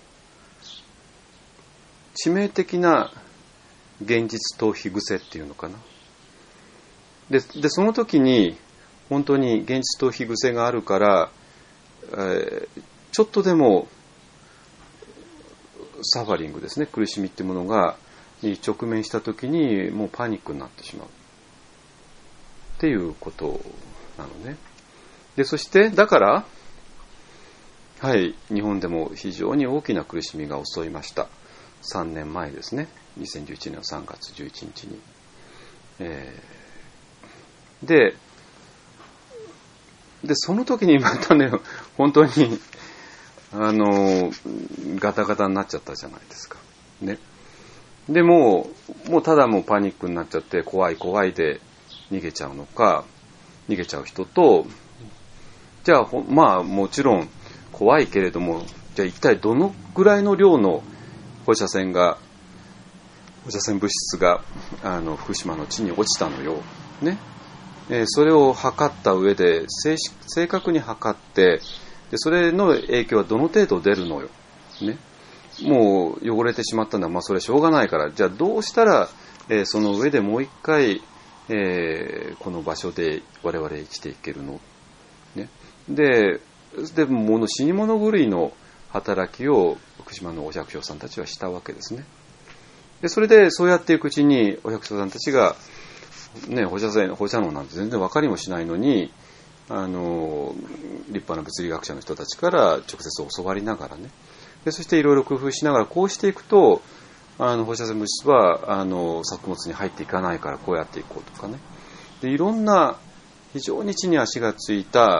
致命的な現実逃避癖っていうのかな。で、でその時に本当に現実逃避癖があるから、えー、ちょっとでもサファリングですね、苦しみっていうものがに直面した時にもうパニックになってしまうっていうことなのね。でそしてだからはい日本でも非常に大きな苦しみが襲いました。さんねんまえですね、にせんじゅういちねんのさんがつじゅういちにちに、えー、ででその時にまたね本当にあのガタガタになっちゃったじゃないですかね。でもうもうただもうパニックになっちゃって怖い怖いで逃げちゃうのか、逃げちゃう人と、じゃあまあもちろん怖いけれども、じゃあ一体どのぐらいの量の放射線が放射線物質があの福島の地に落ちたのよ、ねえー、それを測った上で 正, 正確に測って、でそれの影響はどの程度出るのよ、ね、もう汚れてしまったのは、まあ、それしょうがないから、じゃあどうしたら、えー、その上でもう一回、えー、この場所で我々生きていけるの、ね、ででもの死に物狂いの働きを福島のお百姓さんたちはしたわけですね。でそれでそうやっていくうちにお百姓さんたちが、ね、放射線放射能なんて全然分かりもしないのに、あの立派な物理学者の人たちから直接教わりながらね、でそしていろいろ工夫しながらこうしていくと、あの放射線物質はあの作物に入っていかないからこうやっていこうとかね、でいろんな非常に地に足がついた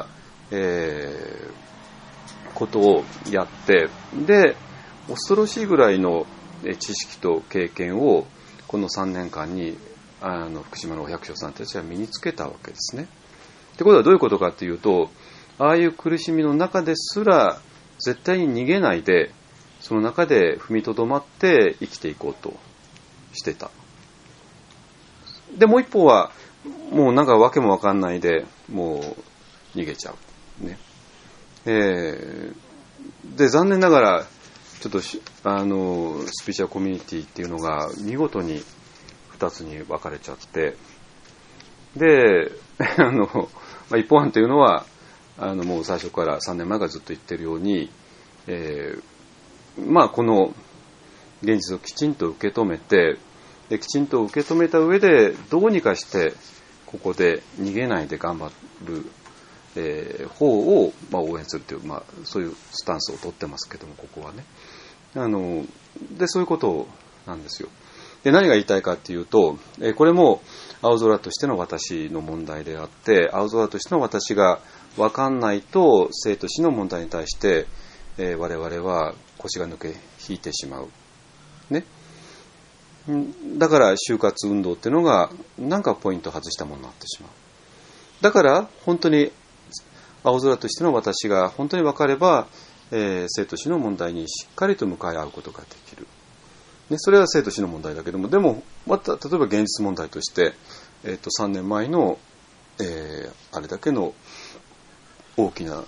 えー、ことをやって、で恐ろしいぐらいの知識と経験をこのさんねんかんにあの福島のお百姓さんたちは身につけたわけですね。ってことはどういうことかというと、ああいう苦しみの中ですら絶対に逃げないで、その中で踏みとどまって生きていこうとしてた。でもう一方はもうなんかわけもわかんないでもう逃げちゃう、ねえー、で残念ながらちょっとあのスピリチュアルコミュニティっていうのが見事にふたつに分かれちゃって、であの、まあ、一方案というのはあのもう最初からさんねんまえからずっと言ってるように、えー、まあこの現実をきちんと受け止めて、できちんと受け止めた上でどうにかしてここで逃げないで頑張る、えー、方を、まあ、応援するという、まあ、そういうスタンスを取ってますけども、ここはねあのでそういうことなんですよ。で何が言いたいかというと、えー、これも青空としての私の問題であって、青空としての私が分かんないと生と死の問題に対して、えー、我々は腰が抜け引いてしまうね。だから就活運動っていうのがなんかポイント外したものになってしまう。だから本当に青空としての私が本当に分かれば、えー、生と死の問題にしっかりと向かい合うことができる、ね、それは生と死の問題だけども、でもまた例えば現実問題として、えー、とさんねんまえの、えー、あれだけの大きな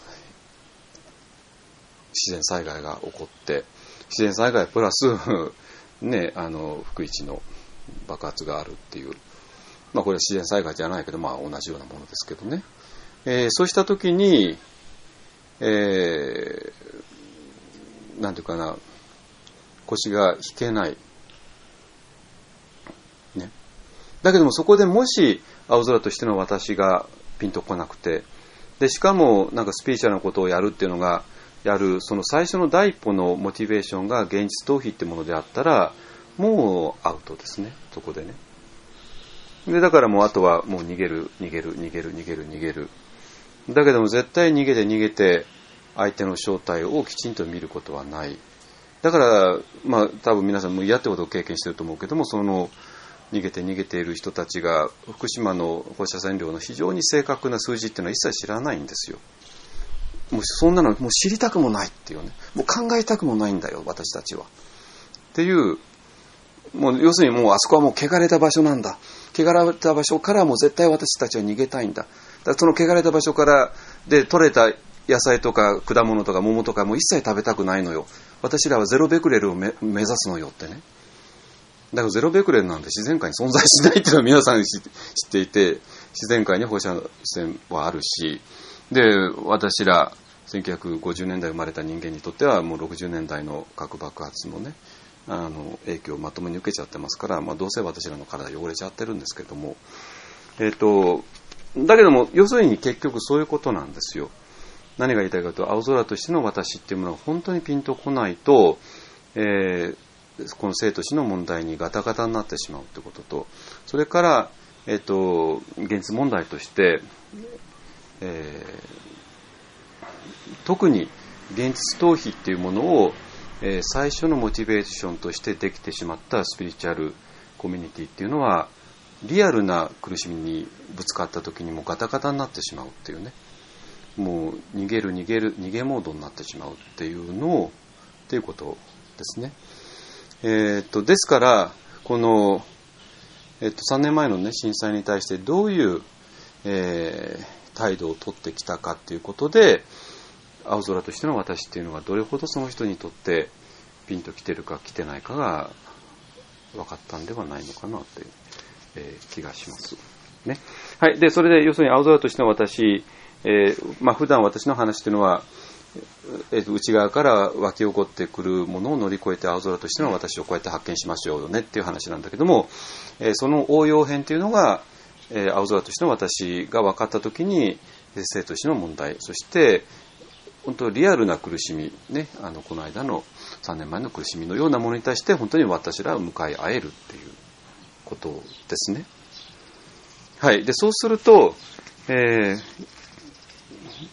自然災害が起こって、自然災害プラスね、あの福一の爆発があるっていう、まあ、これは自然災害じゃないけど、まあ、同じようなものですけどね、えー、そうした時に、えー、なんていうかな、腰が引けない、ね、だけどもそこでもし青空としての私がピンとこなくて、でしかもなんかスピリチュアルなことをやるっていうのがやるその最初の第一歩のモチベーションが現実逃避ってものであったらもうアウトですね、そこでね。でだからもうあとはもう逃げる逃げる逃げる逃げる逃げる。だけども絶対逃げて逃げて相手の正体をきちんと見ることはない。だからまあ多分皆さんも嫌ってことを経験してると思うけども、その逃げて逃げている人たちが福島の放射線量の非常に正確な数字っていうのは一切知らないんですよ。もうそんなのもう知りたくもないっていうね、もう考えたくもないんだよ私たちはっていう、もう要するにもうあそこはもう汚れた場所なんだ、汚れた場所からもう絶対私たちは逃げたいんだ、だからその汚れた場所からで取れた野菜とか果物とか桃とかもう一切食べたくないのよ、私らはゼロベクレルを目指すのよってね。だからゼロベクレルなんて自然界に存在しないっていうのは皆さん知っていて、自然界に放射線はあるし、で私らせんきゅうひゃくごじゅうねんだい生まれた人間にとってはもうろくじゅうねんだいの核爆発のねあの影響をまともに受けちゃってますから、まあ、どうせ私らの体汚れちゃってるんですけども、えっとだけども要するに結局そういうことなんですよ。何が言いたいかというと、青空としての私っていうものが本当にピンとこないと、えー、この生と死の問題にガタガタになってしまうということと、それから、えっと現実問題としてえー、特に現実逃避っていうものを、えー、最初のモチベーションとしてできてしまったスピリチュアルコミュニティっていうのはリアルな苦しみにぶつかった時にもガタガタになってしまうっていうね、もう逃げる逃げる逃げモードになってしまうっていうのをっていうことですね。えー、っとですからこの、えー、っとさんねんまえのね震災に対してどういう、えー態度を取ってきたかっていうことで、青空としての私っていうのがどれほどその人にとってピンときてるかきてないかが分かったんではないのかなという、えー、気がしますね。はい。でそれで要するに青空としての私、えー、まあ普段私の話っていうのは、えー、と内側から湧き起こってくるものを乗り越えて青空としての私をこうやって発見しましょうよねっていう話なんだけども、えー、その応用編っていうのがえー、青空としての私が分かったときに生と死の問題、そして本当リアルな苦しみ、ね、あのこの間のさんねんまえの苦しみのようなものに対して本当に私らは向かい合えるっていうことですね。はい。でそうすると、えー、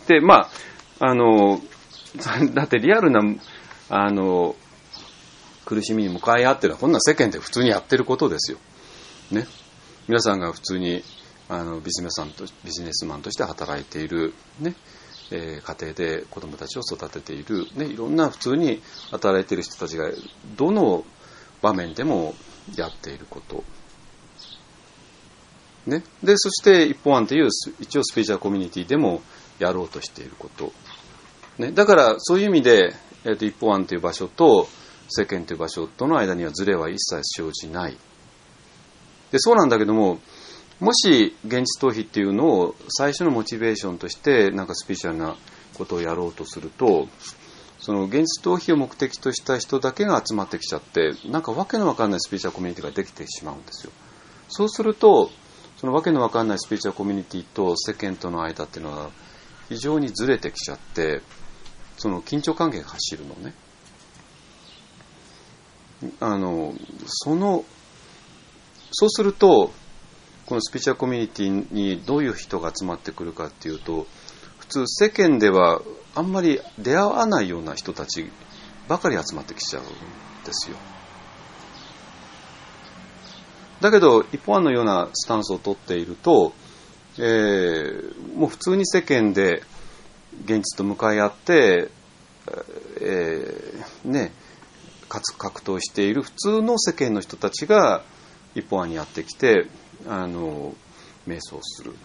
で、まあ、あの、だってリアルな、あの、苦しみに向かい合ってるのは、こんな世間で普通にやってることですよ。ね。皆さんが普通に、あの、ビジネスマンと、ビジネスマンとして働いている、ね。えー、家庭で子供たちを育てている、ね。いろんな普通に働いている人たちが、どの場面でもやっていること。ね。で、そして一方案という一応スピリチュアルコミュニティでもやろうとしていること。ね。だからそういう意味で、えーと、一方案という場所と世間という場所との間にはズレは一切生じない。で、そうなんだけども、もし現実逃避っていうのを最初のモチベーションとしてなんかスピリチュアルなことをやろうとすると、その現実逃避を目的とした人だけが集まってきちゃって、なんかわけのわかんないスピリチュアルコミュニティができてしまうんですよ。そうすると、そのわけのわかんないスピリチュアルコミュニティと世間との間っていうのは非常にずれてきちゃって、その緊張関係が走るのね。あの、その、そうすると、このスピリチュアルコミュニティにどういう人が集まってくるかっていうと、普通世間ではあんまり出会わないような人たちばかり集まってきちゃうんですよ。だけど一方案のようなスタンスを取っていると、えー、もう普通に世間で現実と向かい合って、えー、ね、格闘している普通の世間の人たちが一方案にやってきて、あの瞑想する、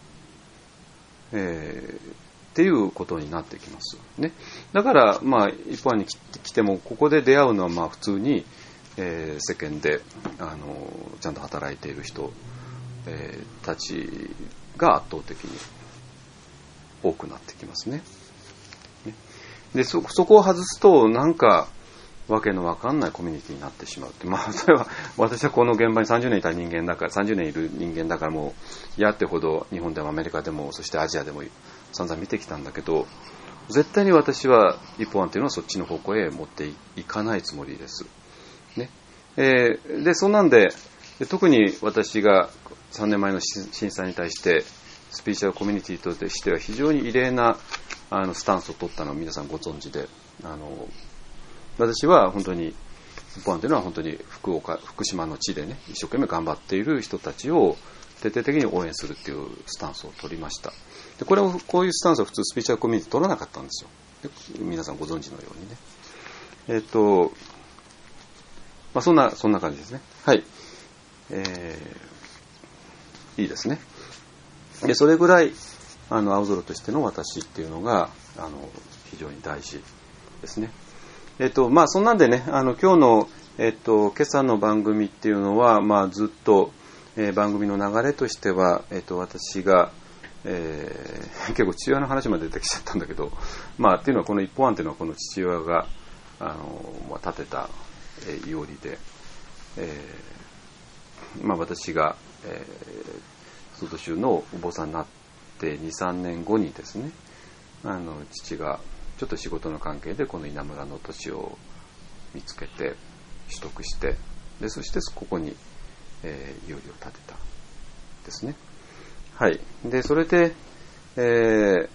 えー、っていうことになってきますね。だからまあ一方案に来てもここで出会うのはまあ普通に、えー、世間であのちゃんと働いている人、えー、たちが圧倒的に多くなってきますね。で そ, そこを外すとなんかわけのわかんないコミュニティになってしまうって、まあそれは私はこの現場にさんじゅうねんいた人間だからさんじゅうねんいる人間だからもう嫌ってほど日本でもアメリカでもそしてアジアでも散々見てきたんだけど、絶対に私は一方案というのはそっちの方向へ持っていかないつもりです。ね。えー、でそんなんで特に私がさんねんまえの震災に対してスピリチュアルコミュニティとしては非常に異例なあのスタンスを取ったのを皆さんご存知で、あの私は本当に一方案というのは本当に福岡福島の地でね一生懸命頑張っている人たちを徹底的に応援するっていうスタンスを取りました。でこれをこういうスタンスを普通スピリチュアルコミュニティ取らなかったんですよ。で皆さんご存知のようにね。えっとまあそんなそんな感じですね。はい。えー、いいですね。でそれぐらいあの青空としての私っていうのがあの非常に大事ですね。えっとまあそんなんでね、あの今日のえっと今朝の番組っていうのはまあずっと、えー、番組の流れとしてはえっと私が、えー、結構父親の話まで出てきちゃったんだけど、まあっていうのはこの一方案っていうのはこの父親があの、まあ、立てた、えー、いおりで、えー、まあ私が、えー、外州のお坊さんになってにさんねんごにですね、あの父がちょっと仕事の関係でこの稲むらの土地を見つけて取得して、でそしてここに、えー、いおりを建てたですね。はい。でそれで、え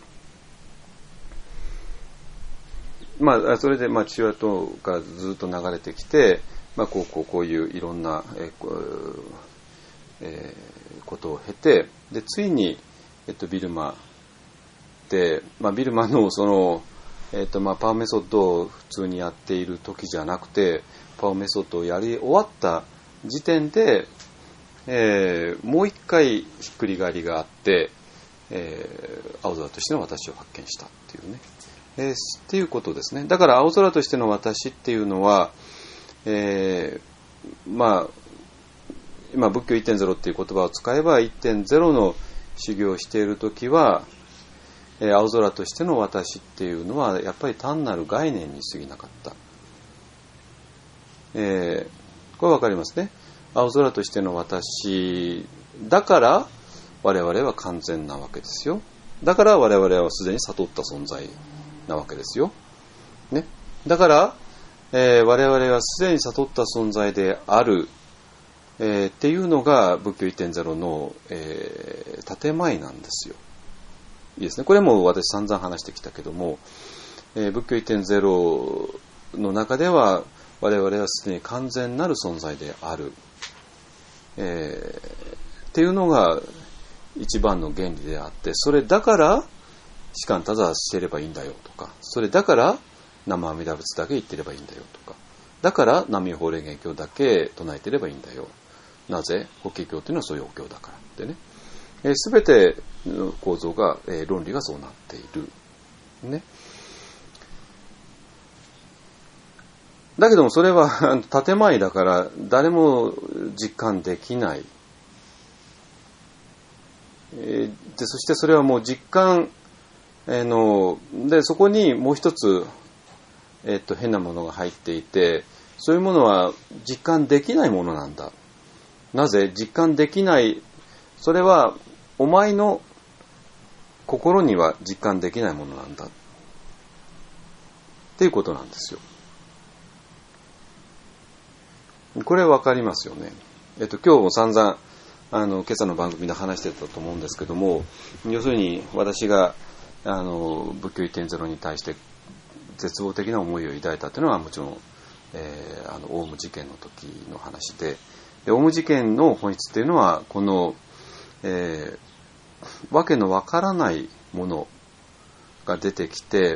ー、まあそれでまあ父親とがずっと流れてきて、まあこうこうこういういろんな、えーえー、ことを経て、でついにえっとビルマで、まあ、ビルマのその、えっとまあ、パワーメソッドを普通にやっている時じゃなくて、パワーメソッドをやり終わった時点で、えー、もう一回ひっくり返りがあって、えー、青空としての私を発見したっていうね、えー、っていうことですね。だから青空としての私っていうのは、えー、まあ今仏教 いってんゼロ っていう言葉を使えば いってんゼロ の修行をしている時は、えー、青空としての私っていうのはやっぱり単なる概念に過ぎなかった、えー、これ分かりますね。青空としての私だから我々は完全なわけですよ。だから我々はすでに悟った存在なわけですよ、ね、だから、えー、我々はすでに悟った存在である、えー、っていうのが仏教 いってんゼロ の、えー、建前なんですよ。 いいですね。これも私散々話してきたけども、えー、仏教 いってんゼロ の中では我々はすでに完全なる存在である、えー、っていうのが一番の原理であって、それだから士官多座してればいいんだよとか、それだから南無阿弥陀仏だけ言ってればいいんだよとか、だから南無法蓮華経だけ唱えてればいいんだよ。なぜ？法華経というのはそういうお経だからってね。すべ、えー、ての構造が、えー、論理がそうなっている。ね。だけどもそれは建前だから誰も実感できない。えー、でそしてそれはもう実感、えー、のでそこにもう一つ、えー、っと変なものが入っていて、そういうものは実感できないものなんだ。なぜ？実感できない。それはお前の心には実感できないものなんだっていうことなんですよ。これ分かりますよね。えっと今日も散々あの今朝の番組で話してたと思うんですけども、要するに私があの仏教 いってんゼロ に対して絶望的な思いを抱いたというのはもちろん、えー、あのオウム事件の時の話で、でオウム事件の本質というのはこの、えー、わけのわからないものが出てきて、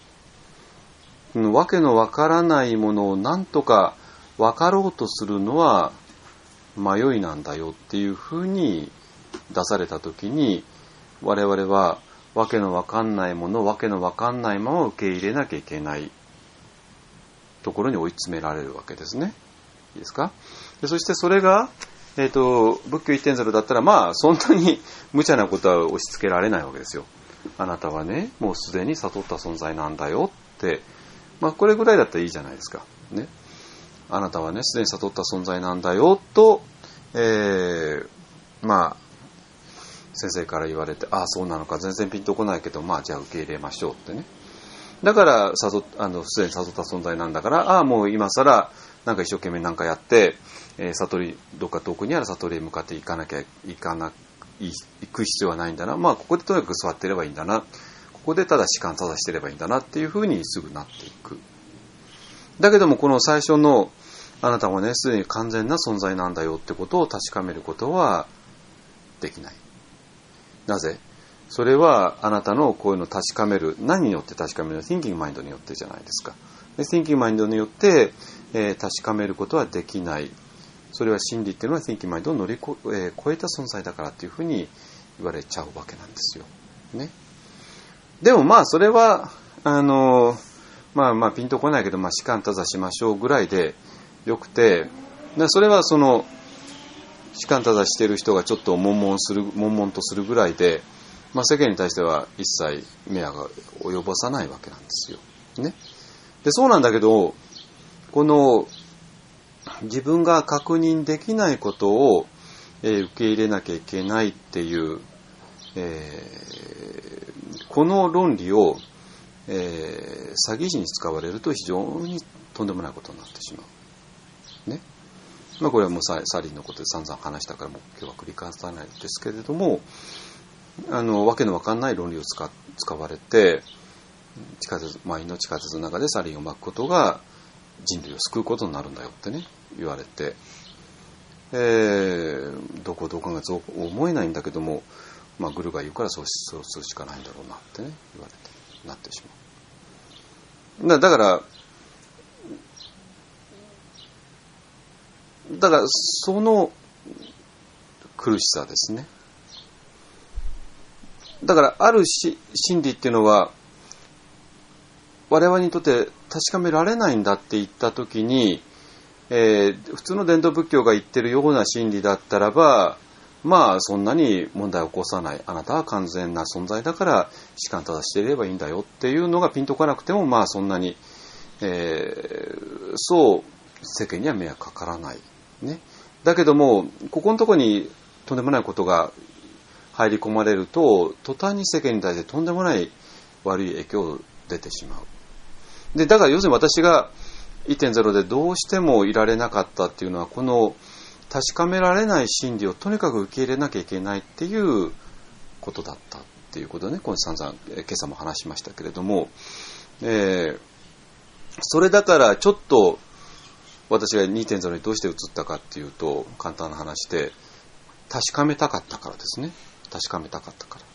わけのわからないものをなんとか分かろうとするのは迷いなんだよっていうふうに出されたときに、我々はわけのわかんないものをわけのわかんないまま受け入れなきゃいけないところに追い詰められるわけですね。いいですか？でそしてそれが、えーと、仏教 いってんゼロ だったらまあそんなに無茶なことは押し付けられないわけですよ。あなたはねもうすでに悟った存在なんだよって、まあこれぐらいだったらいいじゃないですかね。あなたはねすでに悟った存在なんだよと、えー、まあ先生から言われて、ああそうなのか全然ピンとこないけど、まあじゃあ受け入れましょうってね。だから悟あのすでに悟った存在なんだから、ああもう今更なんか一生懸命なんかやって、えー、悟りどっか遠くにある悟りへ向かっていかなきゃいかな行く必要はないんだな。まあここでとにかく座ってればいいんだな。ここでただ士官ただしてればいいんだなっていうふうにすぐなっていく。だけどもこの最初のあなたはねすでに完全な存在なんだよってことを確かめることはできない。なぜ？それはあなたのこういうのを確かめる、何によって確かめるの？ Thinking Mind によってじゃないですか。で Thinking Mind によって、えー、確かめることはできない。それは真理っていうのは Thinking Mind を乗り越え、えー、超えた存在だからっていうふうに言われちゃうわけなんですよ。ね。でもまあそれはあのーまあまあピンとこないけど、まあ士官多座しましょうぐらいでよくて、それはその士官多座している人がちょっと悶々する悶々とするぐらいで、まあ世間に対しては一切迷惑が及ぼさないわけなんですよ。ね。でそうなんだけど、この自分が確認できないことを、えー、受け入れなきゃいけないっていう、えー、この論理をえー、詐欺師に使われると非常にとんでもないことになってしまう。ね。まあこれはもうサリンのことで散々話したからもう今日は繰り返さないですけれども、あのわけのわかんない論理を使使われて地下鉄満員の地下鉄の中でサリンを巻くことが人類を救うことになるんだよってね言われて、えー、どこどこがそう思えないんだけども、まあグルが言うからそうそうするしかないんだろうなってね言われて。なってしまう。だからだからその苦しさですね。だからあるし真理っていうのは我々にとって確かめられないんだって言ったときに、えー、普通の伝統仏教が言ってるような真理だったらばまあそんなに問題を起こさない。あなたは完全な存在だから士官正していればいいんだよっていうのがピンとこなくてもまあそんなに、えー、そう世間には迷惑かからない。ね。だけどもここのところにとんでもないことが入り込まれると途端に世間に対してとんでもない悪い影響が出てしまう。でだから要するに私が いってんゼロ でどうしてもいられなかったっていうのはこの確かめられない真理をとにかく受け入れなきゃいけないっていうことだったっっていうことでね、この散々今朝も話しましたけれども、えー、それだからちょっと私が にてんゼロ にどうして移ったかっていうと、簡単な話で確かめたかったからですね。確かめたかったから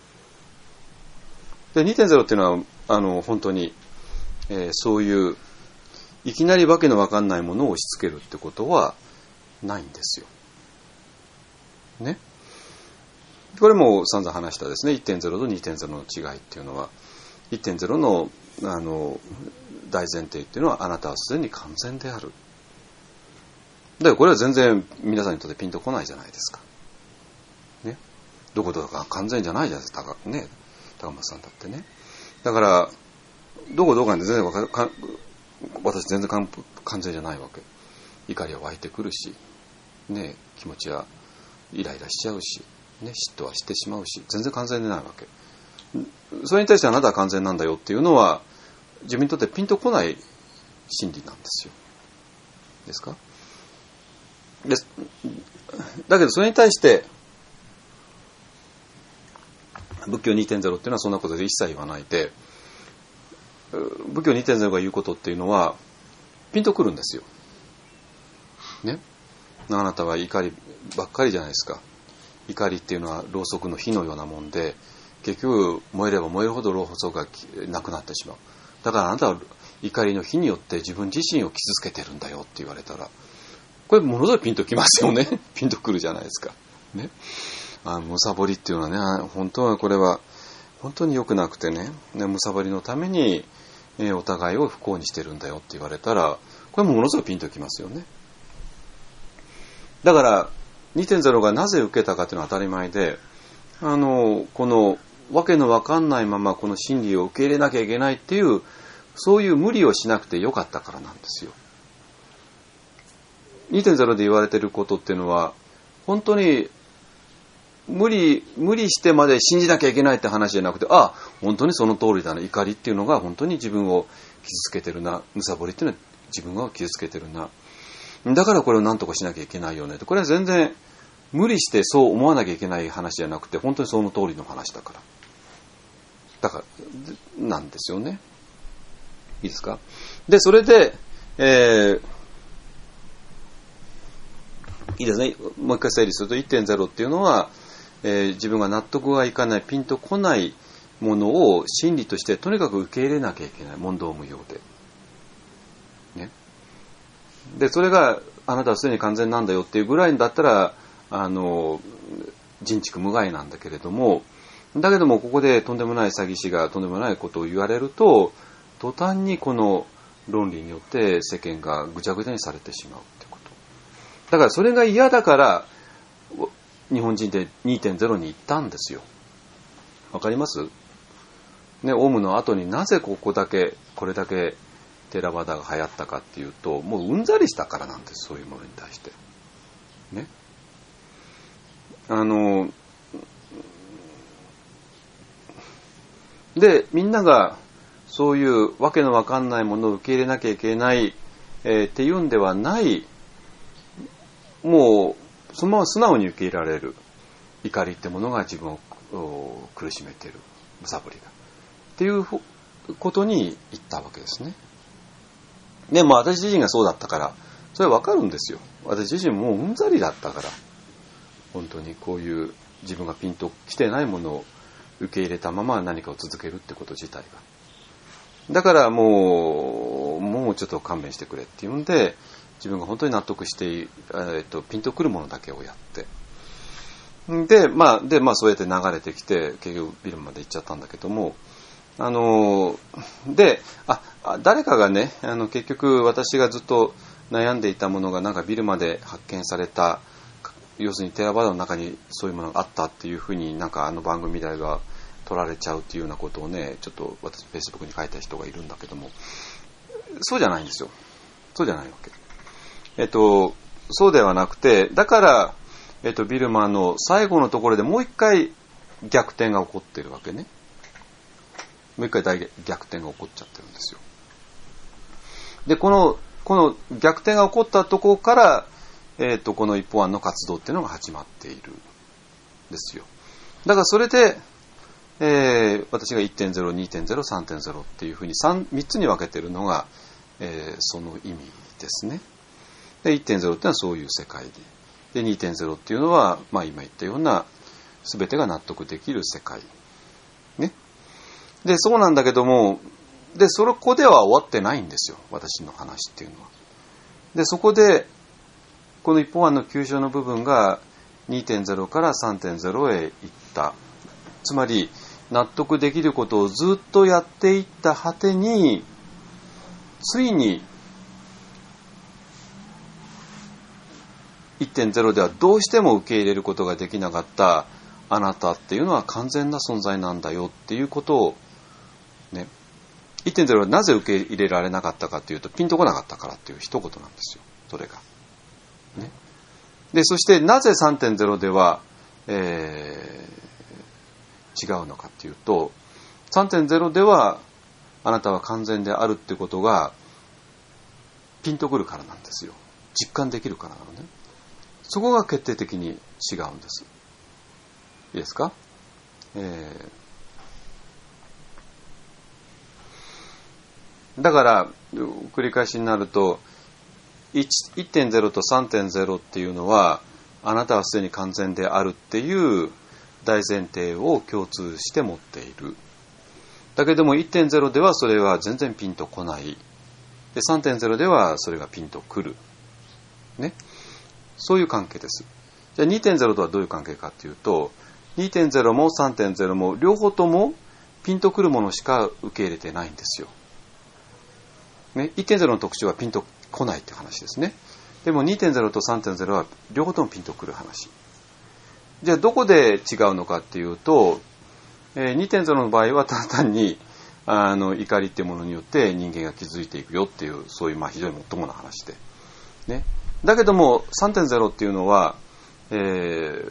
。で にてんゼロ っていうのはあの本当に、えー、そういういきなりわけのわかんないものを押し付けるってことはないんですよ。ね。これも散々話したですね。いってんゼロ と にてんゼロ の違いっていうのは、いってんゼロ のあの大前提っていうのは、あなたはすでに完全である。だからこれは全然皆さんにとってピンとこないじゃないですか。ね。どこどこか完全じゃないじゃないですか。ね。高松さんだってね。だからどこどこかで全然わかか私全然完全じゃないわけ。怒りは湧いてくるし、ね、気持ちはイライラしちゃうし、ね、嫉妬はしてしまうし、全然完全でないわけ。それに対してあなたは完全なんだよっていうのは自分にとってピンとこない真理なんですよ。ですか？です。だけどそれに対して仏教 にてんゼロ っていうのはそんなことで一切言わないで、仏教 にてんゼロ が言うことっていうのはピンとくるんですよ。ね。あなたは怒りばっかりじゃないですか。怒りっていうのはろうそくの火のようなもんで、結局燃えれば燃えるほどろうそくがなくなってしまう。だからあなたは怒りの火によって自分自身を傷つけてるんだよって言われたら、これものすごいピンときますよね。ピンとくるじゃないですか。ね。あ、むさぼりっていうのはね、本当はこれは本当に良くなくてね、むさぼりのために、えー、お互いを不幸にしてるんだよって言われたら、これもものすごいピンときますよね。だから にてんゼロ がなぜ受けたかというのは当たり前で、あのこのわけのわかんないままこの真理を受け入れなきゃいけないっていう、そういう無理をしなくてよかったからなんですよ。にてんゼロ で言われていることっていうのは本当に無理無理してまで信じなきゃいけないって話じゃなくて、あ、本当にその通りだな、怒りっていうのが本当に自分を傷つけてるな、むさぼりっていうのは自分が傷つけてるな、だからこれを何とかしなきゃいけないよねと。これは全然無理してそう思わなきゃいけない話じゃなくて、本当にその通りの話だからだからなんですよね。いいですか。でそれで、えー、いいですね。もう一回整理すると いってんゼロ っていうのは、えー、自分が納得がいかない、ピンとこないものを真理としてとにかく受け入れなきゃいけない。問答無用でね。でそれがあなたはすでに完全なんだよっていうぐらいだったら、あの人畜無害なんだけれども、だけどもここでとんでもない詐欺師がとんでもないことを言われると、途端にこの論理によって世間がぐちゃぐちゃにされてしまうってこと。だからそれが嫌だから日本人で にてんゼロ に行ったんですよ。わかりますね。オウムの後になぜここだけこれだけテラバダが流行ったかっていうと、もううんざりしたからなんです。そういうものに対してね。あのでみんながそういうわけのわかんないものを受け入れなきゃいけない、えー、っていうんではない、もうそのまま素直に受け入れられる怒りってものが自分を苦しめている、むさぼりがっていうことに言ったわけですね。でも私自身がそうだったからそれはわかるんですよ。私自身もううんざりだったから、本当にこういう自分がピンときてないものを受け入れたまま何かを続けるってこと自体が、だからもうもうちょっと勘弁してくれっていうんで、自分が本当に納得して、えー、とピンとくるものだけをやって、でまあでまあそうやって流れてきて結局ビルまで行っちゃったんだけども、あのであ誰かがね、あの結局私がずっと悩んでいたものがなんかビルまで発見された、要するにテラバダの中にそういうものがあったっていうふうになんかあの番組では取られちゃうっていうようなことをね、ちょっと私フェイスブックに書いた人がいるんだけども、そうじゃないんですよ。そうじゃないわけ。えっとそうではなくて、だから、えっと、ビルマの最後のところでもう一回逆転が起こってるわけね。もう一回大逆転が起こっちゃってるんですよ。でこのこの逆転が起こったところから、えっと、この一方案の活動っていうのが始まっているんですよ。だからそれでえー、私が いってんゼロ、にてんゼロ、さんてんゼロ っていうふうに 3, 3つに分けているのが、えー、その意味ですね。で いってんゼロ っていうのはそういう世界で、で にてんゼロ っていうのは、まあ、今言ったような全てが納得できる世界ね。でそうなんだけども、でそこでは終わってないんですよ、私の話っていうのは。でそこでこの一本案の急所の部分が にてんゼロ から さんてんゼロ へ行った。つまり納得できることをずっとやっていった果てに、ついに いってんゼロ ではどうしても受け入れることができなかったあなたっていうのは完全な存在なんだよっていうことをね、いってんゼロ はなぜ受け入れられなかったかというと、ピンとこなかったからっていう一言なんですよ、それが。ね、でそしてなぜ さんてんゼロ では、えー違うのかっていうと、 さんてんゼロ ではあなたは完全であるってことがピンとくるからなんですよ。実感できるからなのね。そこが決定的に違うんです。いいですか、えー、だから繰り返しになると いってんゼロ と さんてんゼロ っていうのは、あなたはすでに完全であるっていう大前提を共通して持っている。だけども いってんゼロ ではそれは全然ピンとこない。で さんてんゼロ ではそれがピンとくる。ね。そういう関係です。じゃあ にてんゼロ とはどういう関係かっていうと、にてんゼロ も さんてんゼロ も両方ともピンとくるものしか受け入れてないんですよ。ね。いってんゼロ の特徴はピンとこないって話ですね。でも にてんゼロ と さんてんゼロ は両方ともピンとくる話。じゃあどこで違うのかっていうと、えー、にてんゼロ の場合はただ単にあの怒りっていうものによって人間が気づいていくよっていう、そういうまあ非常にもっともな話で、ね、だけども さんてんゼロ っていうのは、えー、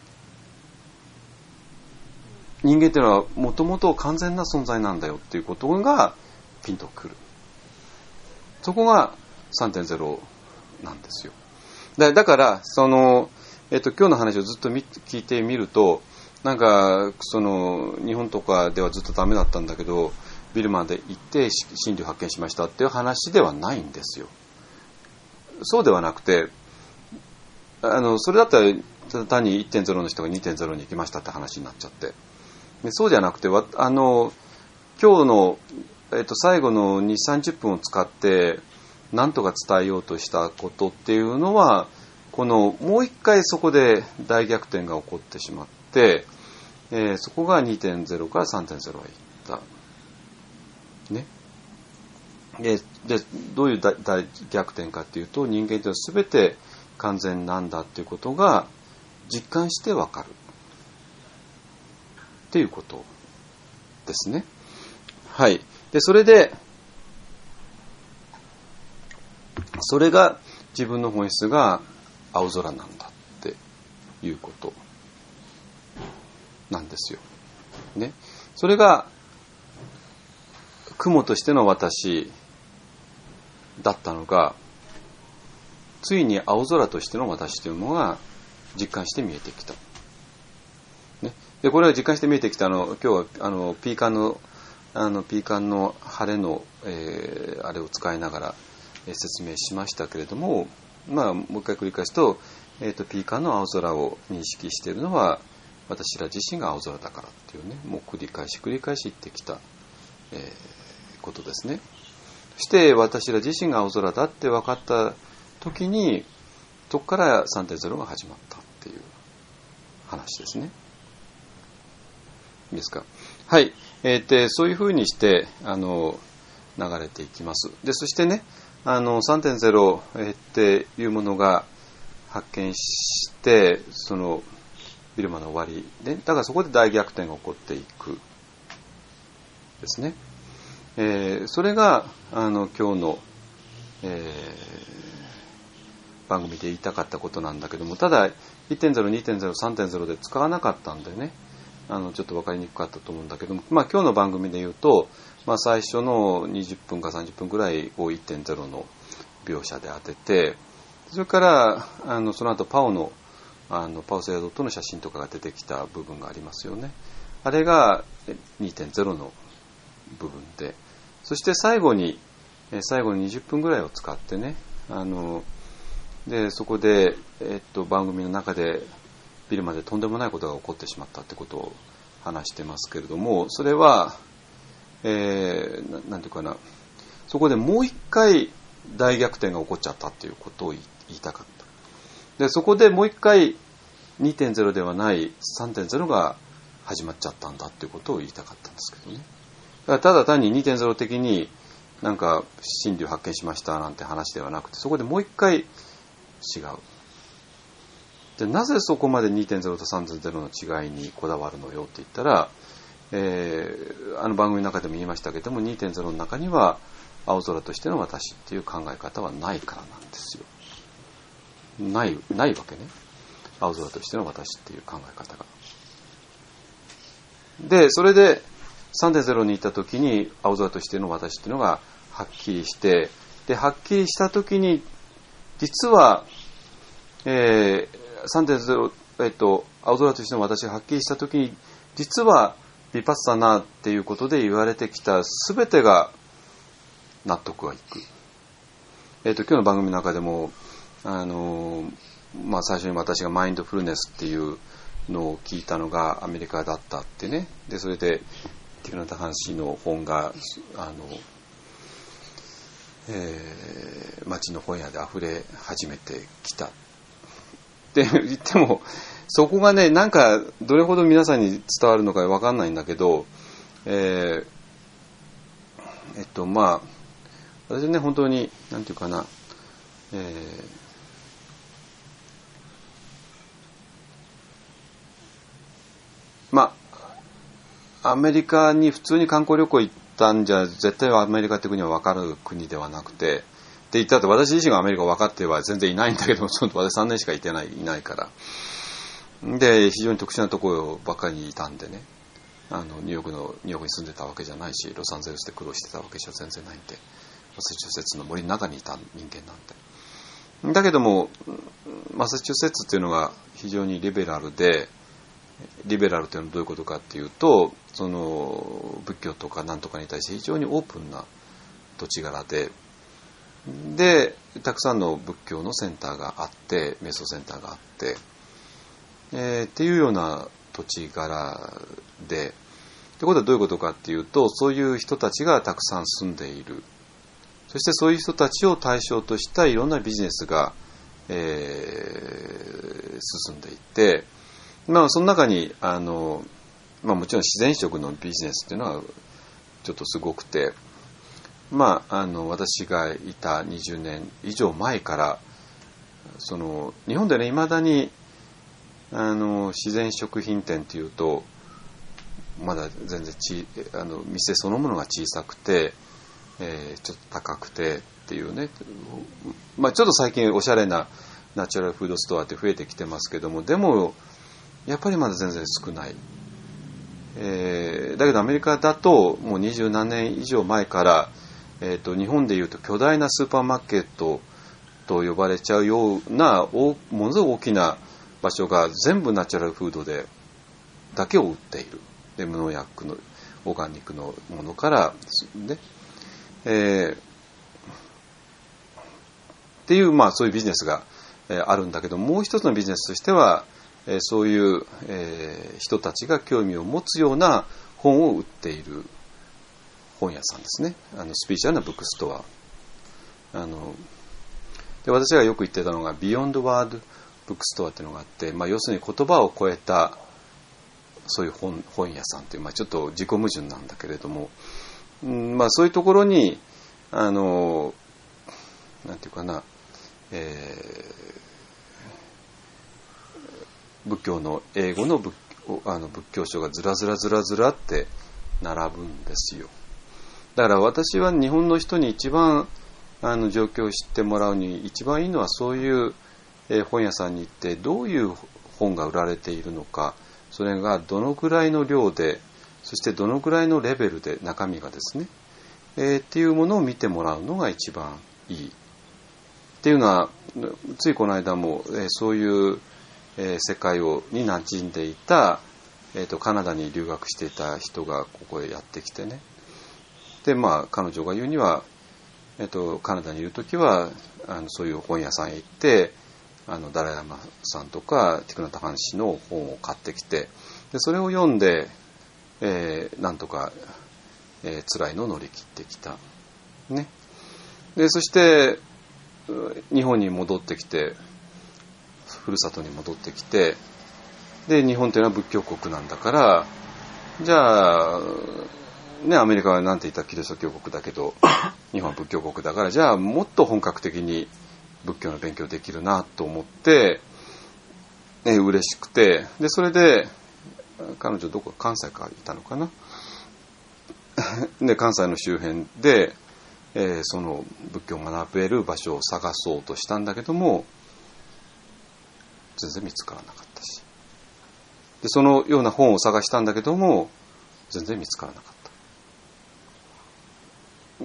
人間っていうのはもともと完全な存在なんだよっていうことがピンとくる。そこが さんてんゼロ なんですよ。だ, だからそのえっと、今日の話をずっと聞いてみると、なんかその日本とかではずっとダメだったんだけど、ビルマで行って真理を発見しましたっていう話ではないんですよ。そうではなくて、あのそれだったら単に いってんゼロ の人が にてんゼロ に行きましたって話になっちゃって、でそうじゃなくて、あの今日の、えっと、最後のにじゅう、さんじゅっぷんを使って何とか伝えようとしたことっていうのは、このもう一回そこで大逆転が起こってしまって、えー、そこが にてんゼロ から さんてんゼロ へ行ったね。で, でどういう大逆転かっていうと、人間というのは全て完全なんだっていうことが実感してわかるっていうことですね。はい。でそれでそれが自分の本質が青空なんだっていうことなんですよ。ね。それが雲としての私だったのが、ついに青空としての私というのが実感して見えてきた。ね。でこれは実感して見えてきたの、今日はあのピーカンのあのピーカンの晴れの、えー、あれを使いながら、えー、説明しましたけれども。まあ、もう一回繰り返すと、えーと、ピーカンの青空を認識しているのは私ら自身が青空だからっていうね、もう繰り返し繰り返し言ってきた、えー、ことですね。そして私ら自身が青空だって分かった時に、そこから さんてんゼロ が始まったっていう話ですね。いいですか。はい、えー、でそういうふうにしてあの流れていきます。でそしてね、あの さんてんゼロ っていうものが発見して、そのビルマの終わりで、だからそこで大逆転が起こっていくですね。えー、それがあの今日の、えー、番組で言いたかったことなんだけども、ただ いってんゼロ、にてんゼロ、さんてんゼロ で使わなかったんでね、あのちょっと分かりにくかったと思うんだけども、まあ、今日の番組で言うと、まあ、最初のにじゅっぷんかさんじゅっぷんぐらいを いってんゼロ の描写で当てて、それからあのその後パオのあのパオセアドットの写真とかが出てきた部分がありますよね。 あれが にてんゼロ の部分で、そして最後に最後ににじゅっぷんぐらいを使ってね、あのでそこで、えっと、番組の中でビルマでとんでもないことが起こってしまったってことを話してますけれども、それは、えー、な, なんていうかな、そこでもう一回大逆転が起こっちゃったっていうことを言いたかった。でそこでもう一回 にてんゼロ ではない さんてんゼロ が始まっちゃったんだっていうことを言いたかったんですけどね。だからただ単に にてんゼロ 的になんか真理を発見しましたなんて話ではなくて、そこでもう一回違う。でなぜそこまで にてんゼロ と さんてんゼロ の違いにこだわるのよって言ったら、えー、あの番組の中でも言いましたけども にてんゼロ の中には青空としての私っていう考え方はないからなんですよ。ない、ないわけね。青空としての私っていう考え方が。で、それで さんてんゼロ に行った時に青空としての私っていうのがはっきりして、で、はっきりした時に実は、えー、さんてんゼロ、えっと、青空としての私がはっきりした時に実はヴィパッサナーっていうことで言われてきた全てが納得がいく。えっと、今日の番組の中でも、あの、まあ、最初に私がマインドフルネスっていうのを聞いたのがアメリカだったってね。で、それで、ティクナタハン氏の本が、あの、えー、街の本屋で溢れ始めてきた。って言っても、そこがね、なんか、どれほど皆さんに伝わるのかわかんないんだけど、えー、えっと、まあ、私はね、本当に、なんていうかな、えー、まあ、アメリカに普通に観光旅行行ったんじゃ、絶対アメリカって国は分かる国ではなくて、って言ったって私自身がアメリカ分かっては全然いないんだけど、ちょっと私さんねんしかいてない、いないから。で、非常に特殊なところばっかりにいたんでね、あの、ニューヨークの、ニューヨークに住んでたわけじゃないし、ロサンゼルスで苦労してたわけじゃ全然ないんで、マサチューセッツの森の中にいた人間なんで。だけども、マサチューセッツっていうのが非常にリベラルで、リベラルというのはどういうことかっていうと、その仏教とか何とかに対して非常にオープンな土地柄で、で、たくさんの仏教のセンターがあって、瞑想センターがあって、えー、っていうような土地柄で、ってことはどういうことかっていうと、そういう人たちがたくさん住んでいる。そしてそういう人たちを対象としたいろんなビジネスが、えー、進んでいって、まあその中にあの、まあ、もちろん自然食のビジネスっていうのはちょっとすごくて、まああの私がいたにじゅうねん以上前からその日本でね、未だにあの自然食品店っていうとまだ全然ちあの店そのものが小さくて、えー、ちょっと高くてっていうね、まあちょっと最近おしゃれなナチュラルフードストアって増えてきてますけども、でもやっぱりまだ全然少ない、えー、だけどアメリカだともう二十何年以上前から、えー、と日本でいうと巨大なスーパーマーケットと呼ばれちゃうようなものすごく大きな場所が全部ナチュラルフードでだけを売っている。で無農薬のオーガニックのものからね、えー、っていう、まあそういうビジネスが、えー、あるんだけど、もう一つのビジネスとしては、えー、そういう、えー、人たちが興味を持つような本を売っている本屋さんですね。あのスピリチュアルなブックストア。あので私がよく言ってたのがビヨンドワードブックストアっていうのがあって、まあ、要するに言葉を超えたそういう 本, 本屋さんという、まあ、ちょっと自己矛盾なんだけれども、うんまあ、そういうところにあのなんていうかな、えー、仏教の英語の 仏, あの仏教書がずらずらずらずらって並ぶんですよ。だから私は日本の人に一番あの状況を知ってもらうに一番いいのはそういう、えー、本屋さんに行ってどういう本が売られているのか、それがどのくらいの量で、そしてどのくらいのレベルで中身がですね、えー、っていうものを見てもらうのが一番いいっていうのは、ついこの間も、えー、そういう、えー、世界をに馴染んでいた、 えーと、カナダに留学していた人がここへやってきてね、でまあ彼女が言うには、えーと、カナダにいる時はあのそういう本屋さんへ行ってあのダライラマさんとかティクナタハン氏の本を買ってきて、でそれを読んで、えー、なんとか、えー、辛いのを乗り切ってきた、ね、でそして日本に戻ってきて、ふるさとに戻ってきて、で日本というのは仏教国なんだから、じゃあね、アメリカはなんて言ったらキリスト教国だけど日本は仏教国だから、じゃあもっと本格的に仏教の勉強できるなと思って、ね、嬉しくて、でそれで彼女どこ関西からいたのかなで関西の周辺で、えー、その仏教を学べる場所を探そうとしたんだけども全然見つからなかったし、でそのような本を探したんだけども全然見つからなかった。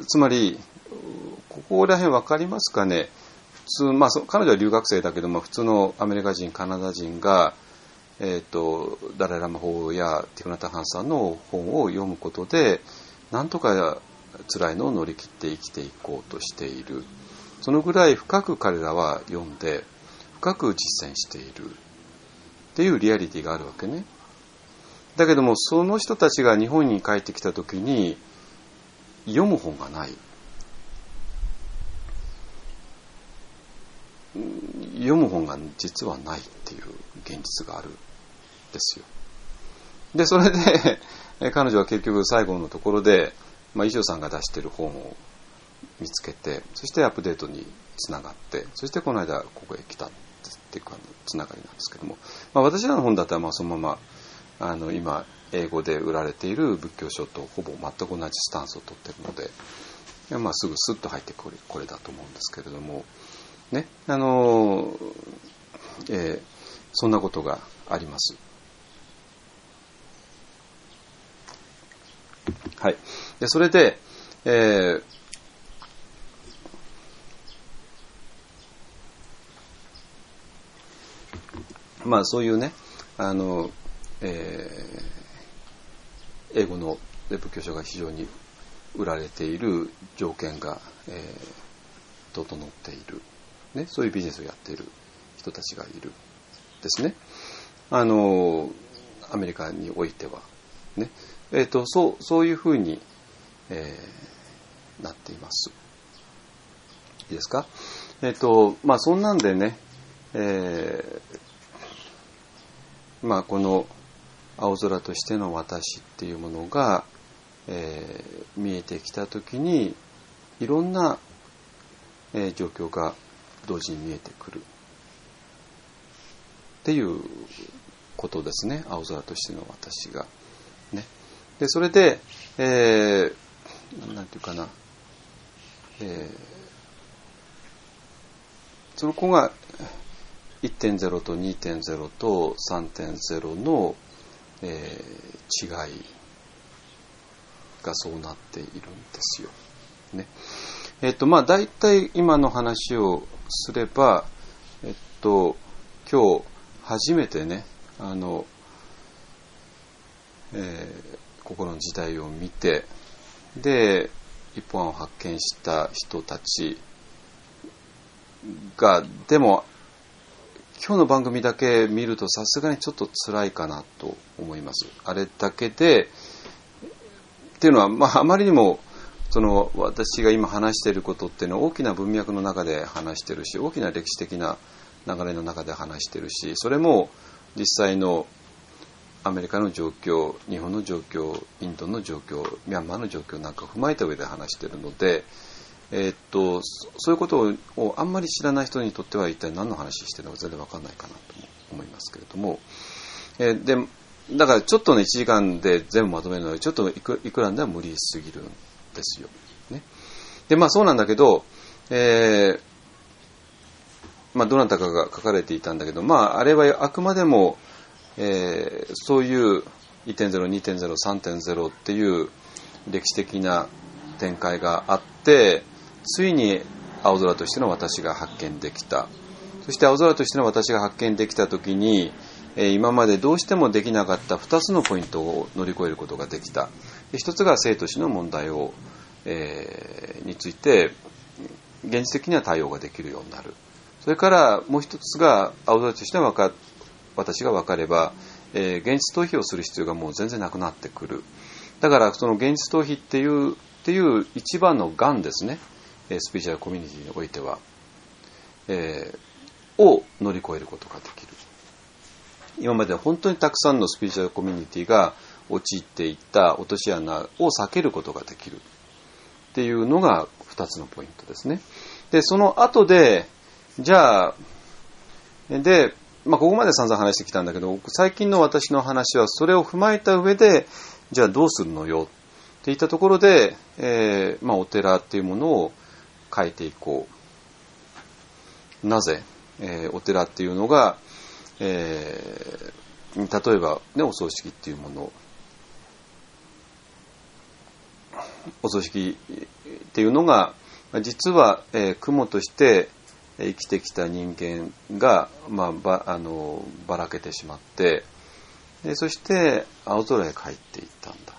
つまりここら辺分かりますかね。普通、まあ、彼女は留学生だけども普通のアメリカ人カナダ人が、えーと、ダライラマ法やティクナタハンさんの本を読むことでなんとか辛いのを乗り切って生きていこうとしている。そのぐらい深く彼らは読んで深く実践しているっていうリアリティがあるわけね。だけどもその人たちが日本に帰ってきた時に読む本がない、読む本が実はないっていう現実があるんですよ。でそれで彼女は結局最後のところで、まあ、伊集さんが出している本を見つけて、そしてアップデートにつながって、そしてこの間ここへ来たっていうかつながりなんですけども、まあ、私らの本だったらまあそのままあの今英語で売られている仏教書とほぼ全く同じスタンスを取っているので、まあ、すぐスッと入ってこれ、これだと思うんですけれどもね、あの、えー、そんなことがあります。はい。でそれで、えー、まあそういうね、あの、えー、英語の仏教書が非常に売られている条件が、えー、整っている、ね、そういうビジネスをやっている人たちがいるですね。あのアメリカにおいてはね、えーと、そう、そういうふうに、えー、なっています。いいですか？えーと、まあそんなんでね、えー、まあこの青空としての私っていうものが、えー、見えてきたときにいろんな、えー、状況が同時に見えてくるっていうことですね。青空としての私がね。でそれで、えー、なんていうかな、えー、その子が いってんゼロ と にてんゼロ と さんてんゼロ の、えー、違いがそうなっているんですよ。ね。えっとまあ大体今の話をすれば、えっと今日初めてね、あの、えー、心の時代を見て、で一本案を発見した人たちが、でも今日の番組だけ見るとさすがにちょっと辛いかなと思います。あれだけでっていうのは、まあ、あまりにもその私が今話していることっていうのは大きな文脈の中で話しているし、大きな歴史的な流れの中で話しているし、それも実際のアメリカの状況、日本の状況、インドの状況、ミャンマーの状況なんかを踏まえた上で話しているので、えー、っとそういうことをあんまり知らない人にとっては一体何の話しているのか全然分かんないかなと思いますけれども、えー、でだからちょっとねいちじかんで全部まとめるのでちょっといく、いくらでは無理すぎるんですよ、ね。でまあそうなんだけど、えーまあ、どなたかが書かれていたんだけど、まああれはあくまでも、えー、そういう いってんゼロ、にてんゼロ、さんてんゼロ っていう歴史的な展開があって、ついに青空としての私が発見できた。そして青空としての私が発見できたときに、 今までどうしてもできなかったふたつのポイントを乗り越えることができた。ひとつが生と死の問題を、えー、について現実的には対応ができるようになる。それからもう一つが青空としてはか私が分かれば、えー、現実逃避をする必要がもう全然なくなってくる。だからその現実逃避っていうっていう一番の癌ですね、スピリチュアルコミュニティにおいては、えー、を乗り越えることができる。今まで本当にたくさんのスピリチュアルコミュニティが陥っていった落とし穴を避けることができるっていうのがふたつのポイントですね。で、その後で、じゃあ、で、まあ、ここまで散々話してきたんだけど、最近の私の話はそれを踏まえた上で、じゃあどうするのよっていったところで、えーまあ、お寺っていうものを変えていこう。なぜ、えー、お寺っていうのが、えー、例えば、ね、お葬式っていうもの、お葬式っていうのが実は、えー、雲として生きてきた人間が、まあ、ばあのばらけてしまって、でそして青空へ帰っていったんだ。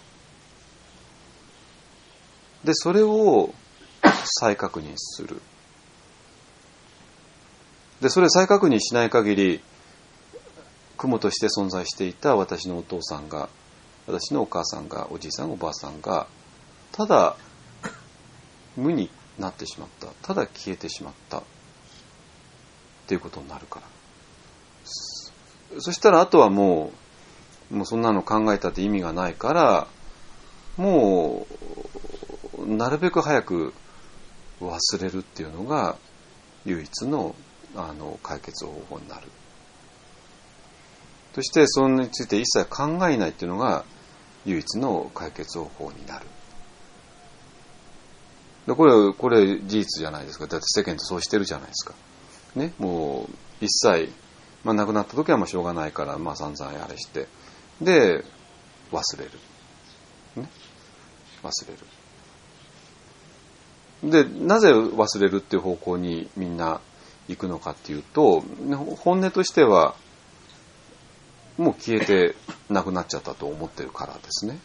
でそれを再確認する。でそれを再確認しない限り、雲として存在していた私のお父さんが、私のお母さんが、おじいさんおばあさんがただ無になってしまった、ただ消えてしまったっていうことになるから。そしたらあとはもうもうそんなの考えたって意味がないから、もうなるべく早く忘れるっていうのが唯一のあの解決方法になる。そしてそれについて一切考えないっていうのが唯一の解決方法になる。でこれこれ事実じゃないですか。だって世間とそうしてるじゃないですか。ね、もう一切、まあ、亡くなった時はまあしょうがないから、まあ散々あれしてで忘れる、ね、忘れる。でなぜ忘れるっていう方向にみんな行くのかっていうと、本音としてはもう消えてなくなっちゃったと思ってるからですね。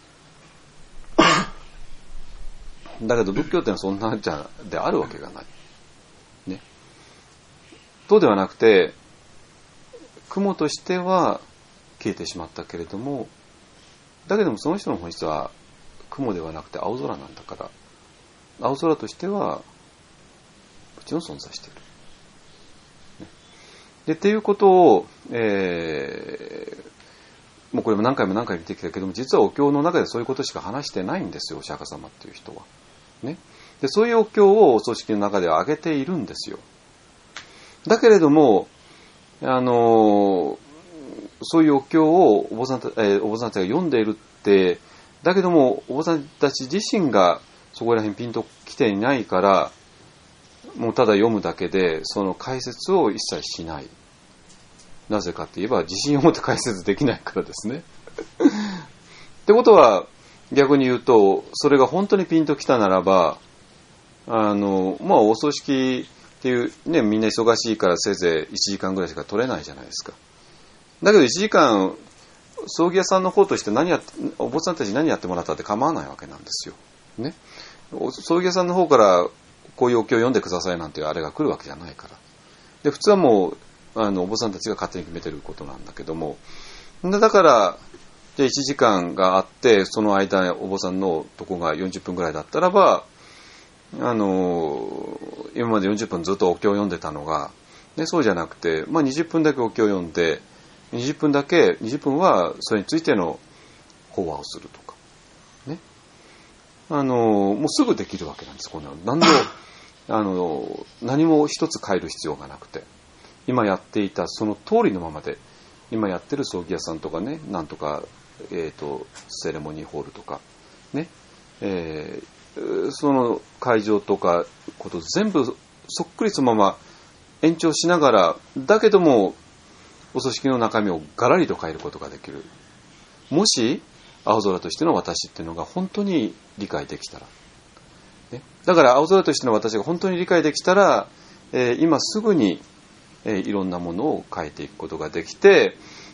だけど仏教ってのはそんなじゃであるわけがない。ね。そうではなくて、雲としては消えてしまったけれども、だけどもその人の本質は雲ではなくて青空なんだから、青空としてはもちろん存在している。ね、でっていうことを、えー、もうこれも何回も何回も言ってきたけども、実はお経の中でそういうことしか話してないんですよ、お釈迦様っていう人は。ね、でそういうお経をお葬式の中では挙げているんですよ。だけれども、あのそういうお経をお坊さんた、えー、お坊さんたちが読んでいるって、だけどもお坊さんたち自身がそこら辺ピンときていないから、もうただ読むだけでその解説を一切しない。なぜかって言えば自信を持って解説できないからですね。ってことは逆に言うと、それが本当にピンときたならば、あのまあお葬式っていうね、みんな忙しいからせいぜいいちじかんぐらいしか取れないじゃないですか。だけどいちじかん葬儀屋さんの方として何やってお坊さんたちに何やってもらったって構わないわけなんですよ。ね、葬儀屋さんの方からこういうお経を読んでくださいなんていうあれが来るわけじゃないから。で普通はもうあのお坊さんたちが勝手に決めてることなんだけども、だからじゃあいちじかんがあって、その間お坊さんのとこがよんじゅっぷんぐらいだったらば、あの今までよんじゅっぷんずっとお経を読んでたのが、ね、そうじゃなくて、まあ、にじゅっぷんだけお経を読んで、にじゅっぷんだけにじゅっぷんはそれについての講話をするとかね、あのもうすぐできるわけなんです。こんなの何であの何も一つ変える必要がなくて、今やっていたその通りのままで、今やってる葬儀屋さんとかね、なんとか、えーと、セレモニーホールとかね、えー、その会場とかこと全部そっくりそのまま延長しながら、だけどもお葬式の中身をガラリと変えることができる。もし青空としての私っていうのが本当に理解できたら、ね、だから青空としての私が本当に理解できたら、えー、今すぐに、えー、いろんなものを変えていくことができて、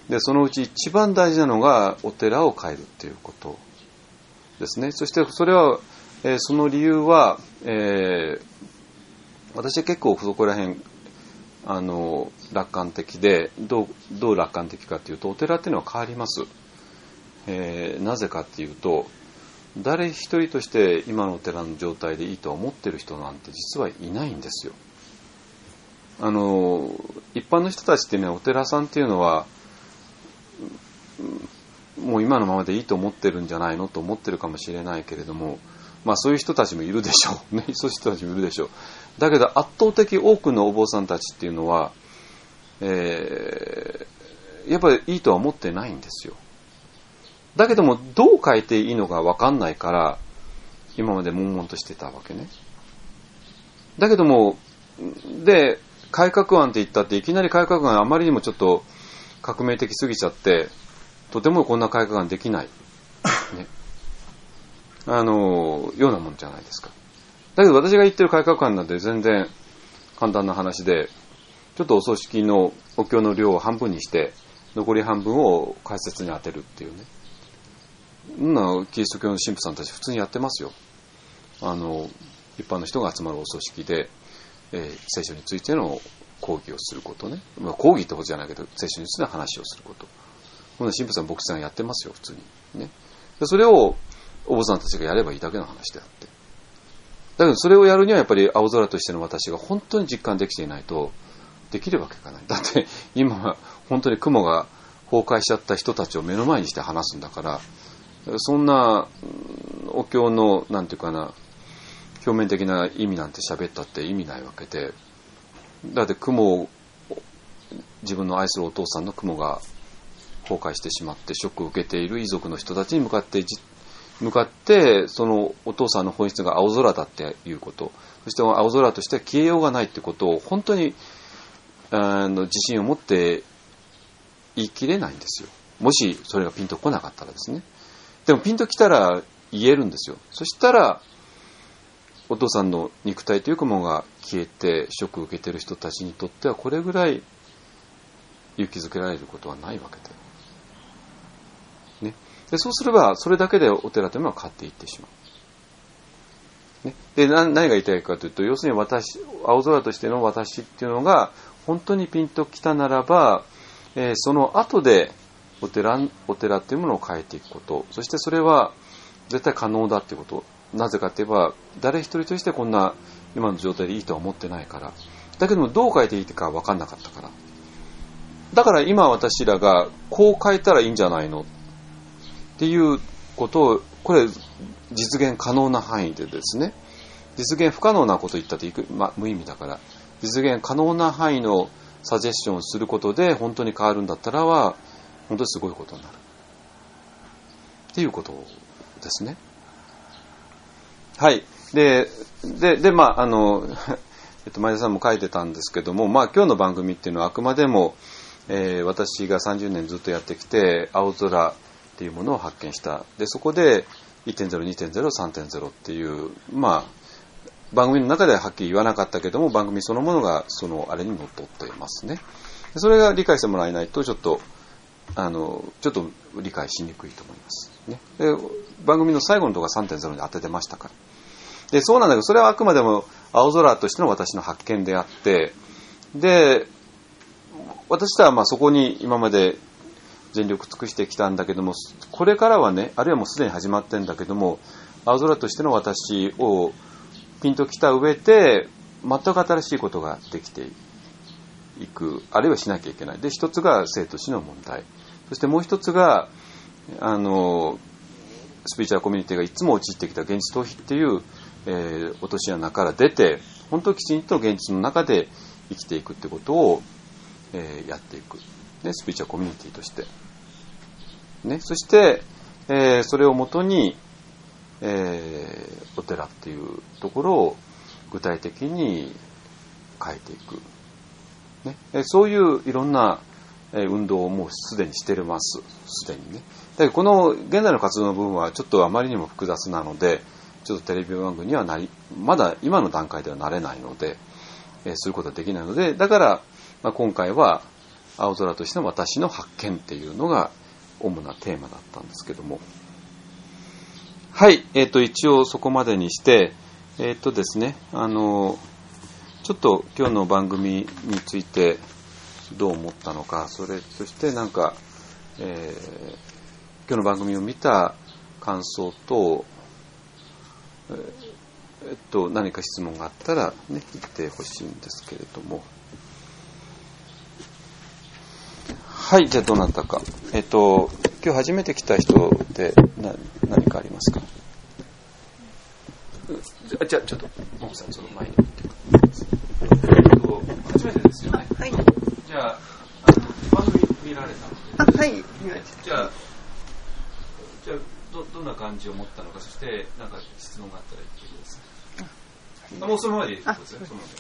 でそのうち一番大事なのがお寺を変えるっていうことですね。そしてそれは、えー、その理由は、えー、私は結構そこら辺あの楽観的で、どう、どう楽観的かというと、お寺っていうのは変わります。えー、なぜかっていうと、誰一人として今のお寺の状態でいいと思ってる人なんて実はいないんですよ。あの一般の人たちってね、お寺さんっていうのはもう今のままでいいと思ってるんじゃないのと思ってるかもしれないけれども、まあそういう人たちもいるでしょうね。そういう人たちもいるでしょう。だけど圧倒的多くのお坊さんたちっていうのは、えー、やっぱりいいとは思ってないんですよ。だけどもどう変えていいのか分かんないから今まで悶々としてたわけね。だけどもで改革案って言ったっていきなり改革案あまりにもちょっと革命的すぎちゃってとてもこんな改革案できない、ね、あのようなもんじゃないですか。だけど私が言ってる改革案なんて全然簡単な話で、ちょっとお葬式のお経の量を半分にして残り半分を解説に当てるっていうね、そんなキリスト教の神父さんたち普通にやってますよ。あの一般の人が集まるお葬式で、えー、聖書についての講義をすることね、まあ、講義ってことじゃないけど聖書についての話をすること、この神父さん牧師さんやってますよ普通にね。でそれをお坊さんたちがやればいいだけの話であって、だけどそれをやるにはやっぱり青空としての私が本当に実感できていないとできるわけがない。だって今は本当に雲が崩壊しちゃった人たちを目の前にして話すんだから、そんなお経のなんていうかな表面的な意味なんて喋ったって意味ないわけで、だって雲を自分の愛するお父さんの雲が崩壊してしまってショックを受けている遺族の人たちに向かって向かってそのお父さんの本質が青空だっていうこと、そして青空としては消えようがないってことを本当にあの自信を持って言い切れないんですよ。もしそれがピンとこなかったらですね。でもピンときたら言えるんですよ。そしたらお父さんの肉体という雲が消えてショックを受けている人たちにとってはこれぐらい勇気づけられることはないわけで、ね、でそうすればそれだけでお寺というのは変わっていってしまう、ね、で何が言いたいかというと、要するに私青空としての私っていうのが本当にピンときたならば、えー、その後でお寺、お寺っていうものを変えていくこと、そしてそれは絶対可能だっていうこと。なぜかといえば誰一人としてこんな今の状態でいいとは思ってないから。だけどもどう変えていいか分かんなかったから。だから今私らがこう変えたらいいんじゃないのっていうことを、これ実現可能な範囲でですね、実現不可能なことを言ったって、まあ、無意味だから、実現可能な範囲のサジェスションをすることで本当に変わるんだったらは本当にすごいことになるっていうことですね。はい。で、で、で、まあ、あの、えっと、前田さんも書いてたんですけども、まあ、今日の番組っていうのはあくまでも、えー、私がさんじゅうねんずっとやってきて、青空っていうものを発見した。で、そこで いってんゼロ、にてんゼロ、さんてんゼロ っていう、まあ、番組の中でははっきり言わなかったけども、番組そのものがそのあれにのっとっていますね。でそれが理解してもらえないと、ちょっと、あの、ちょっと理解しにくいと思います。ね。で、番組の最後のところが さんてんゼロ に当ててましたから。で、そうなんだけど、それはあくまでも青空としての私の発見であって、で、私とはまあそこに今まで全力尽くしてきたんだけども、これからはね、あるいはもうすでに始まってんだけども、青空としての私をピンときた上で、全く新しいことができていく、あるいはしなきゃいけない。で、一つが生と死の問題。そしてもう一つが、あの、スピリチュアルコミュニティがいつも陥ってきた現実逃避っていう、えー、落とし穴から出て、本当にきちんと現実の中で生きていくってことを、えー、やっていく、ね、スピリチュアルコミュニティとして、ね、そして、えー、それをもとに、えー、お寺っていうところを具体的に変えていく、ね、えー、そういういろんな、えー、運動をもうすでにしていますすでにね。だけどこの現在の活動の部分はちょっとあまりにも複雑なので、ちょっとテレビ番組にはなり、まだ今の段階ではなれないので、えー、することはできないので、だから、まあ、今回は、 青空としての私の発見っていうのが主なテーマだったんですけども、はい、えーと一応そこまでにして、えーとですね、あのちょっと今日の番組についてどう思ったのか、それそしてなんか、えー、今日の番組を見た感想と、えーえっと、何か質問があったら、ね、言ってほしいんですけれども。はい、じゃあどなたか。えっと、今日初めて来た人でな何かありますか？じゃ、じゃあちょっと、ももさん、その前に。えっと、初めてですよね。 はい。 じゃあ、あの番組見られたので。 あ、はい、見ました。 じゃあ、じゃあど、どんな感じを持ったのか、そして、なんか質問があったら言ってください。あ、もうそのままでいいですよ。そのまま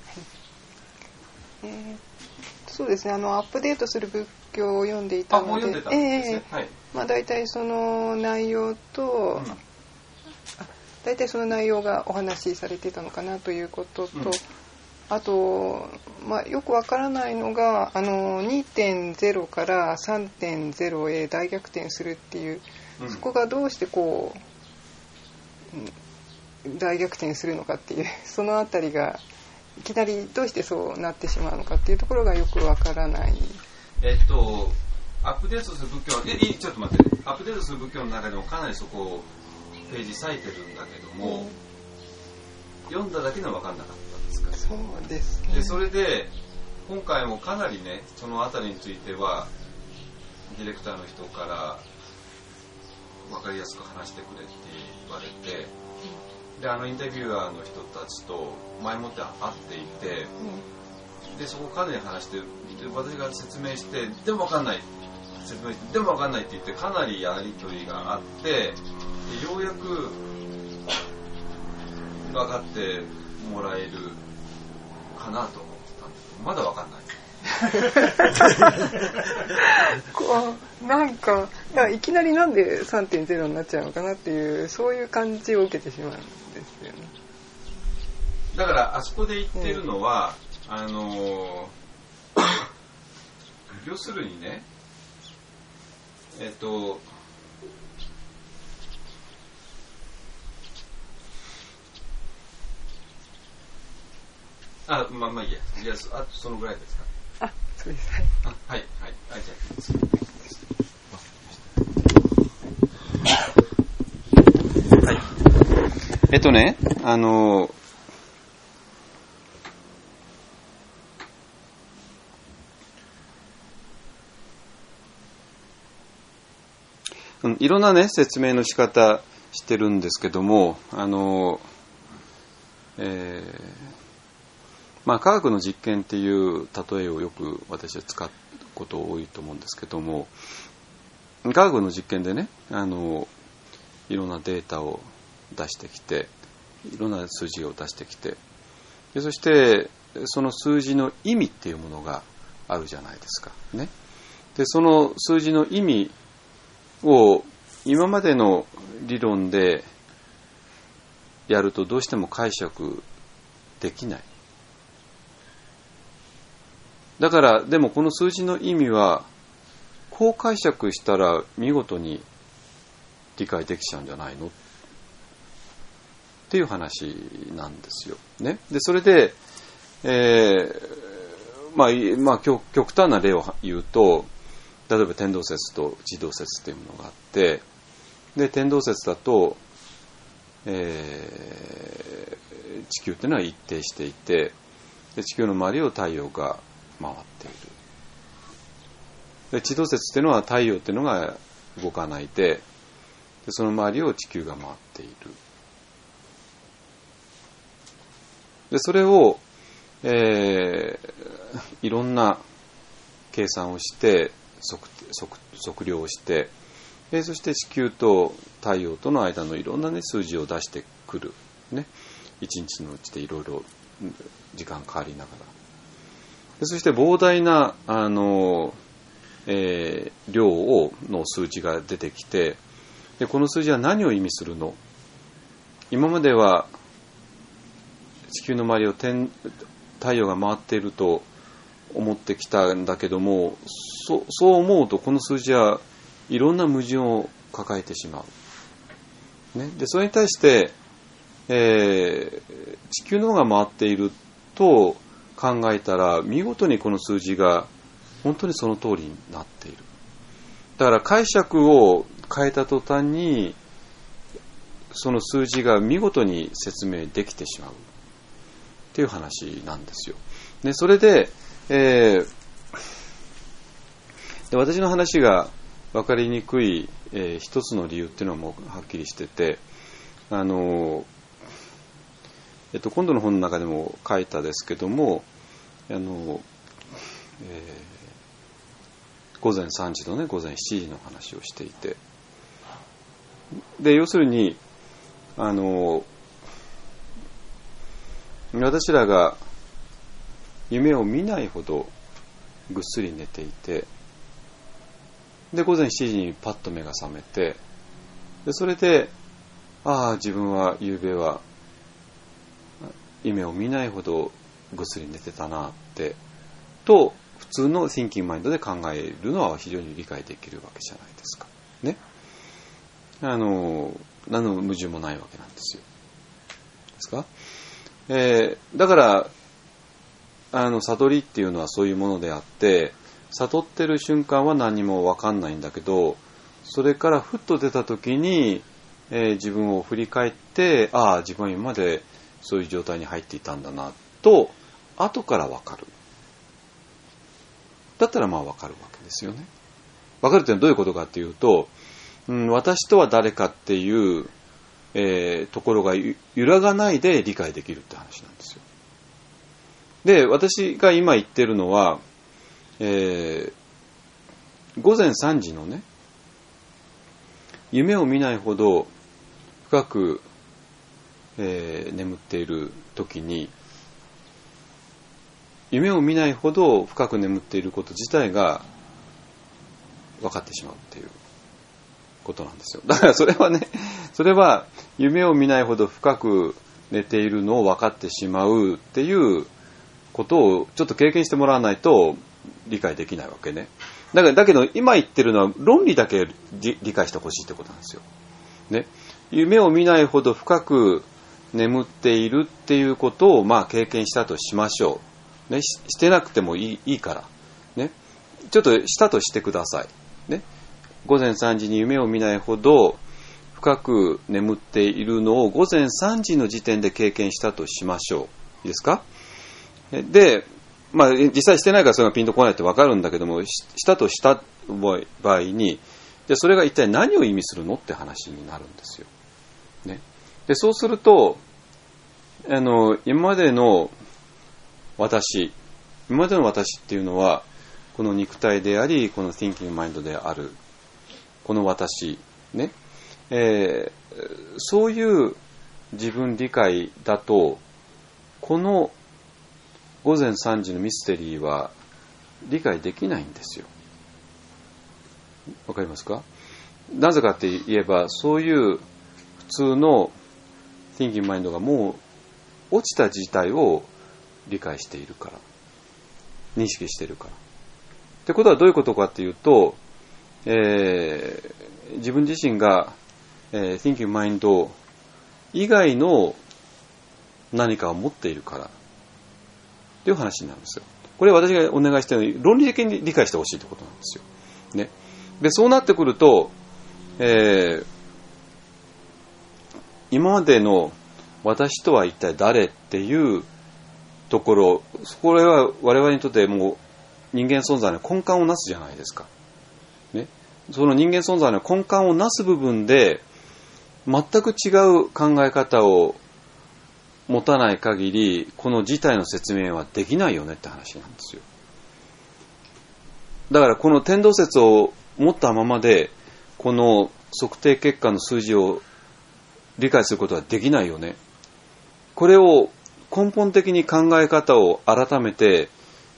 で。 えー、そうですね、あのアップデートする仏教を読んでいたので、 あ、もう読んでたんですね。 えーはい。まあ、大体その内容と、うん、大体その内容がお話しされていたのかなということと、うん、あと、まあ、よくわからないのがあの にてんゼロ から さんてんゼロ へ大逆転するっていう、うん、そこがどうしてこう、うん大逆転するのかっていうそのあたりがいきなりどうしてそうなってしまうのかっていうところがよくわからない。 えっとアップデートする仏教、えちょっと待って、アップデートする仏教の中でもかなりそこをページ割いてるんだけども、うん、読んだだけでは分かんなかったんですか？ そうですね。 でそれで今回もかなりね、そのあたりについてはディレクターの人から分かりやすく話してくれって言われて、であのインタビュアーの人たちと前もって会っていて、うん、でそこかなり話して、で私が説明して、でも分かんない説明してでも分かんないって言ってかなりやり取りがあって、でようやく分かってもらえるかなと思ってたんですけど、まだ分かんない。 こうなんかいやいきなりなんで さんてんゼロ になっちゃうのかなっていうそういう感じを受けてしまうんですよね。 だからあそこで言ってるのは、うん、あの要するにね、えっとあまあまあいいや、いやあそのぐらいですか。 あ、そうです。はい。 あ、はい、はい、はい、じゃあいいです。はい。えっとね、あの、うん、いろんなね、説明の仕方してるんですけども、あの、えー、まあ、科学の実験っていう例えをよく私は使うこと多いと思うんですけども、科学の実験でね、あのいろんなデータを出してきて、いろんな数字を出してきて、でそしてその数字の意味っていうものがあるじゃないですかね。でその数字の意味を今までの理論でやるとどうしても解釈できない。だからでもこの数字の意味はこう解釈したら見事に理解できちゃうんじゃないのっていう話なんですよ。ね、でそれで、えーまあまあ、極, 極端な例を言うと、例えば天動説と地動説というものがあって、で天動説だと、えー、地球っていうのは一定していて、で地球の周りを太陽が回っている。で地動説っていうのは太陽っていうのが動かないで、でその周りを地球が回っている。でそれを、えー、いろんな計算をして測、測、測量をして、でそして地球と太陽との間のいろんな、ね、数字を出してくる、ね、一日のうちでいろいろ時間変わりながら、でそして膨大なあの、えー、量をの数字が出てきて、でこの数字は何を意味するの？今までは地球の周りを天太陽が回っていると思ってきたんだけども、そそう思うとこの数字はいろんな矛盾を抱えてしまう、ね、でそれに対して、えー、地球の方が回っていると考えたら見事にこの数字が本当にその通りになっている。だから解釈を変えた途端にその数字が見事に説明できてしまうっていう話なんですよ。でそれで、えー、で私の話が分かりにくい、えー、一つの理由っていうのはもうはっきりしてて、あの、えっと、今度の本の中でも書いたですけども、あの、えー、午前さんじとね午前しちじの話をしていて、で要するにあの私らが夢を見ないほどぐっすり寝ていて、で午前しちじにパッと目が覚めて、でそれでああ自分は夕べは夢を見ないほどぐっすり寝てたなってと普通の Thinking Mind で考えるのは非常に理解できるわけじゃないですかね。あの何の矛盾もないわけなんですよ。ですか、えー、だからあの悟りっていうのはそういうものであって、悟ってる瞬間は何も分かんないんだけど、それからふっと出た時に、えー、自分を振り返って、ああ自分は今までそういう状態に入っていたんだなと後から分かる。だったらまあ分かるわけですよね。分かるっていうのはどういうことかっていうと、うん、私とは誰かっていう、えー、ところが揺らがないで理解できるって話なんですよ。で、私が今言ってるのは、えー、午前さんじのね、夢を見ないほど深く、えー、眠っている時に、夢を見ないほど深く眠っていること自体が分かってしまうっていうことなんですよ。だからそれはね、それは夢を見ないほど深く寝ているのを分かってしまうっていうことをちょっと経験してもらわないと理解できないわけね。だからだけど今言ってるのは論理だけ理解してほしいってことなんですよ。ね、夢を見ないほど深く眠っているっていうことをまあ経験したとしましょう。ね、し, してなくてもい い, いいから、ね、ちょっとしたとしてください。ね、午前さんじに夢を見ないほど深く眠っているのを午前さんじの時点で経験したとしましょう。いいですか？で、まあ、実際してないからそれがピンとこないって分かるんだけども、したとした場合に、でそれが一体何を意味するのって話になるんですよ。ね、でそうすると、あの今までの私、今までの私っていうのは、この肉体であり、この Thinking Mind である、この私、ね、えー、そういう自分理解だと、この午前さんじのミステリーは理解できないんですよ。わかりますか？なぜかって言えば、そういう普通の Thinking Mind がもう落ちた事態を理解しているから、認識しているから。ってことはどういうことかっていうと、えー、自分自身が、えー、Thinking Mind 以外の何かを持っているからっていう話になるんですよ。これは私がお願いしているのに論理的に理解してほしいってことなんですよ。ね。で、そうなってくると、えー、今までの私とは一体誰っていうところ、これは我々にとってもう人間存在の根幹をなすじゃないですか。ね。その人間存在の根幹をなす部分で全く違う考え方を持たない限り、この事態の説明はできないよねって話なんですよ。だからこの天動説を持ったままで、この測定結果の数字を理解することはできないよね。これを根本的に考え方を改めて、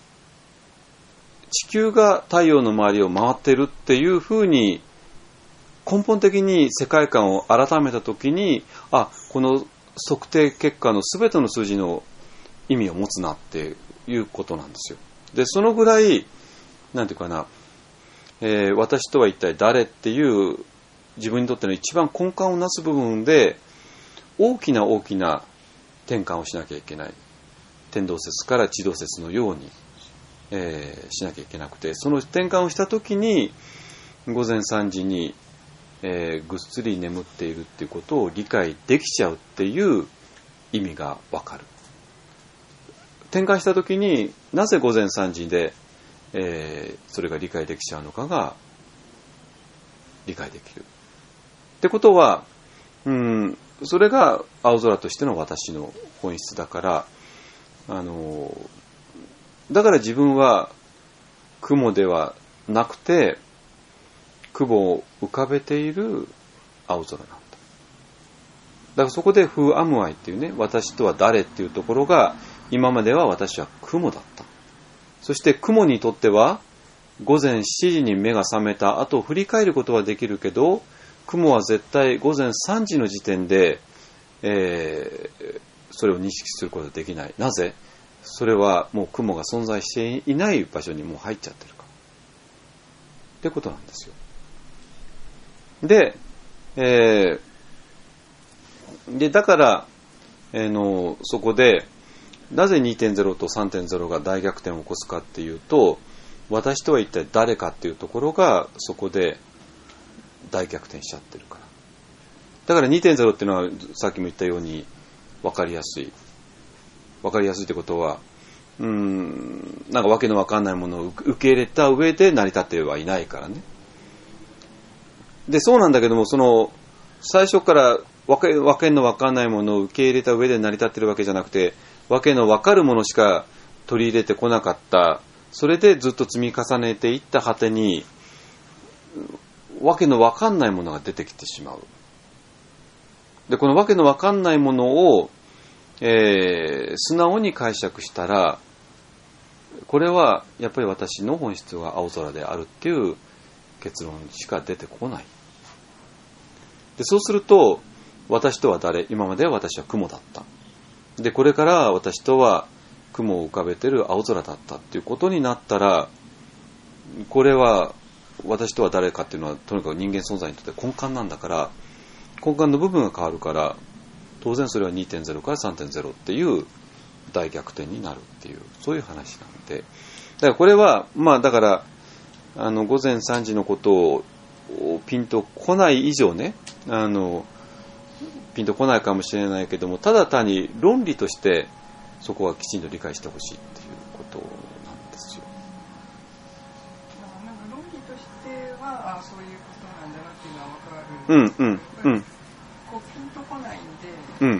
地球が太陽の周りを回っているっていうふうに根本的に世界観を改めたときに、あ、この測定結果のすべての数字の意味を持つなっていうことなんですよ。 でそのぐらいなんていうかな、えー、私とは一体誰っていう自分にとっての一番根幹をなす部分で大きな大きな転換をしなきゃいけない。天動説から地動説のように、えー、しなきゃいけなくて、その転換をしたときに午前さんじに、えー、ぐっすり眠っているっていうことを理解できちゃうっていう意味がわかる。転換したときになぜ午前さんじで、えー、それが理解できちゃうのかが理解できるってことは、うん、それが青空としての私の本質だから、あのだから自分は雲ではなくて雲を浮かべている青空なんだ。だからそこで Who am I っていうね、私とは誰っていうところが、今までは私は雲だった。そして雲にとっては午前しちじに目が覚めた後振り返ることはできるけど、雲は絶対午前さんじの時点で、えー、それを認識することはできない。なぜ？それはもう雲が存在していない場所にもう入っちゃってるからってことなんですよ。で、えー、でだから、えー、のそこでなぜ にてんゼロ と さんてんゼロ が大逆転を起こすかっていうと、私とは一体誰かっていうところがそこで大逆転しちゃってるから。だから にてんゼロ っていうのはさっきも言ったように分かりやすい。分かりやすいってことは、うーん、なんかわけのわかんないものを受け入れた上で成り立ってはいないからね。で、そうなんだけども、その最初からわけ、わけのわかんないものを受け入れた上で成り立ってるわけじゃなくて、わけのわかるものしか取り入れてこなかった。それでずっと積み重ねていった果てに、わけのわかんないものが出てきてしまう。で、このわけのわかんないものを、えー、素直に解釈したら、これはやっぱり私の本質は青空であるっていう結論しか出てこない。で、そうすると、私とは誰？今までは私は雲だった。で、これから私とは雲を浮かべてる青空だったっていうことになったら、これは私とは誰かっていうのはとにかく人間存在にとって根幹なんだから、根幹の部分が変わるから、当然それは にてんゼロ から さんてんゼロ っていう大逆転になるっていう、そういう話なんで、だからこれはまあだからあの午前さんじのことをピンとこない以上ね、あのピンとこないかもしれないけども、ただ単に論理としてそこはきちんと理解してほしいっていうことなんですよ。 なんか論理としてはそういうことなんだなっていうのは分かる。 うんうんうん。 こうピンとこないんで、 うん。 実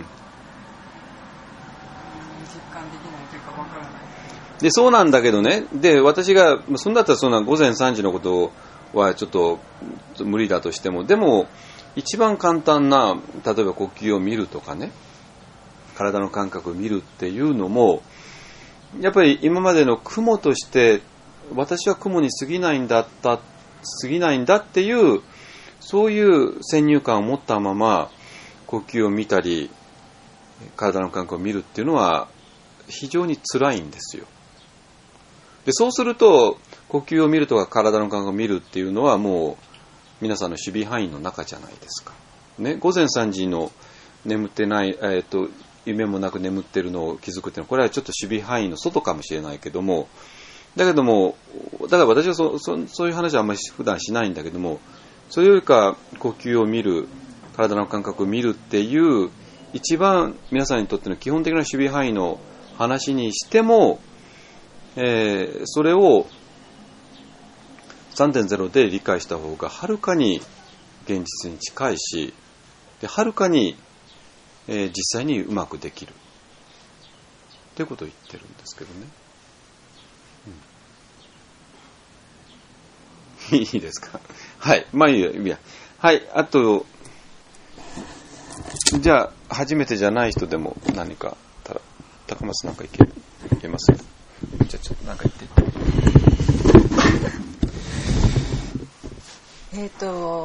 感できないというか分からない。 で、そうなんだけどね。で、私がそんだったらそんな午前さんじのことはちょっと無理だとしても、でも一番簡単な、例えば呼吸を見るとかね、体の感覚を見るっていうのも、やっぱり今までの雲として私は雲に過ぎないんだった過ぎないんだっていうそういう先入観を持ったまま呼吸を見たり体の感覚を見るっていうのは非常に辛いんですよ。で、そうすると呼吸を見るとか体の感覚を見るっていうのはもう皆さんの守備範囲の中じゃないですか。ね、午前さんじの眠ってない、えーと、夢もなく眠ってるのを気づくっていうのはこれはちょっと守備範囲の外かもしれないけども、だけどもだから私は そ, そ, そういう話はあんまり普段しないんだけども、それよりか呼吸を見る体の感覚を見るっていう一番皆さんにとっての基本的な守備範囲の話にしても、えー、それを さんてんゼロ で理解した方がはるかに現実に近いし、ではるかに、えー、実際にうまくできるっていうことを言ってるんですけどね、うん、いいですか。はい、まあいいや、いいや。はい、あとじゃあ初めてじゃない人でも何かたら高松なんかいけいけます？じゃあちょっとなんか言ってえっと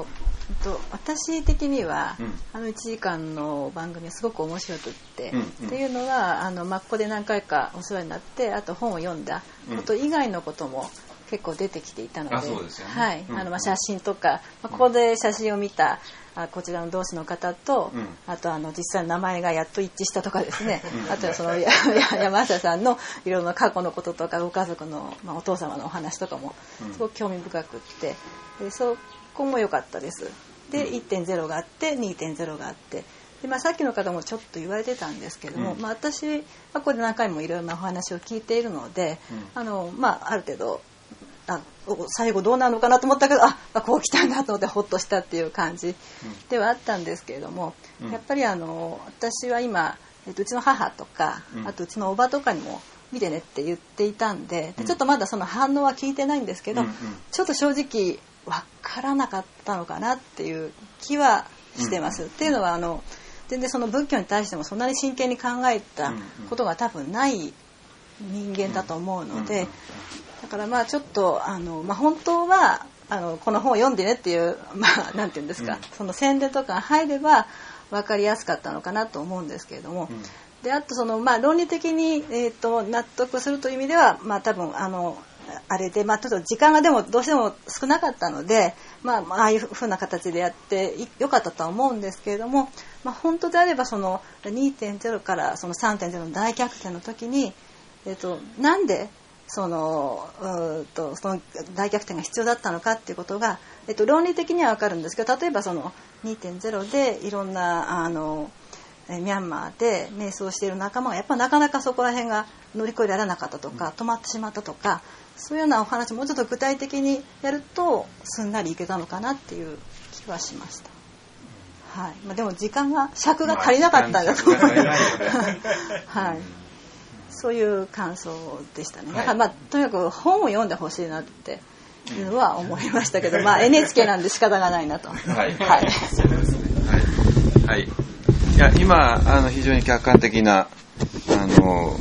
と私的には、 うん、 あのいちじかんの番組はすごく面白くって、 うんうん、 っていうのはあの、まあ、ここで何回かお世話になってあと本を読んだこと以外のことも結構出てきていたので、 うん、あ、そうですよね、 はい、 うん、 あのまあ写真とか、まあ、ここで写真を見たあこちらの同士の方と、うん、あとあの実際の名前がやっと一致したとかですね、うん、あとはその山下さんのいろんな過去のこととかご家族の、まあ、お父様のお話とかもすごく興味深くってでそこも良かったです。で いってんゼロ があって にてんゼロ があってで、まあ、さっきの方もちょっと言われてたんですけども、うんまあ、私はここで何回もいろんなお話を聞いているので、うんあのまあ、ある程度あ最後どうなのかなと思ったけどあこう来たんだと思ってほっとしたっていう感じではあったんですけれども、うん、やっぱりあの私は今、えっと、うちの母とか、うん、あとうちのおばとかにも見てねって言っていたん で, でちょっとまだその反応は聞いてないんですけど、うんうん、ちょっと正直分からなかったのかなっていう気はしてます、うん、っていうのはあの全然その仏教に対してもそんなに真剣に考えたことが多分ない人間だと思うので、だからまあちょっとあの、まあ、本当はあのこの本を読んでねっていう、まあ、なんていうんですか、うん、その宣伝とか入れば分かりやすかったのかなと思うんですけれども、うん、であとその、まあ、論理的に、えーと、納得するという意味では、まあ、多分あのあれで、まあ、ちょっと時間がでもどうしても少なかったので、まあ、ああいうふうな形でやってよかったとは思うんですけれども、まあ、本当であればその にてんゼロ からその さんてんゼロ の大逆転の時に、えーと、なんでそのうとその大逆転が必要だったのかっていうことが、えっと、論理的には分かるんですけど、例えばその にてんゼロ でいろんなあのミャンマーで瞑想している仲間がやっぱなかなかそこら辺が乗り越えられなかったとか、止まってしまったとか、そういうようなお話もうちょっと具体的にやるとすんなりいけたのかなっていう気はしました。はいまあ、でも時間が尺が足りなかったんだと思います、はい、そういう感想でしたね。だからまあとにかく本を読んでほしいなっていうのは思いましたけど、まあ エヌエイチケー なんで仕方がないなと。はい。はい。はい。 はい。いや今あの非常に客観的なあの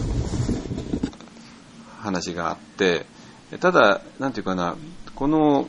話があって、ただなんていうかな、この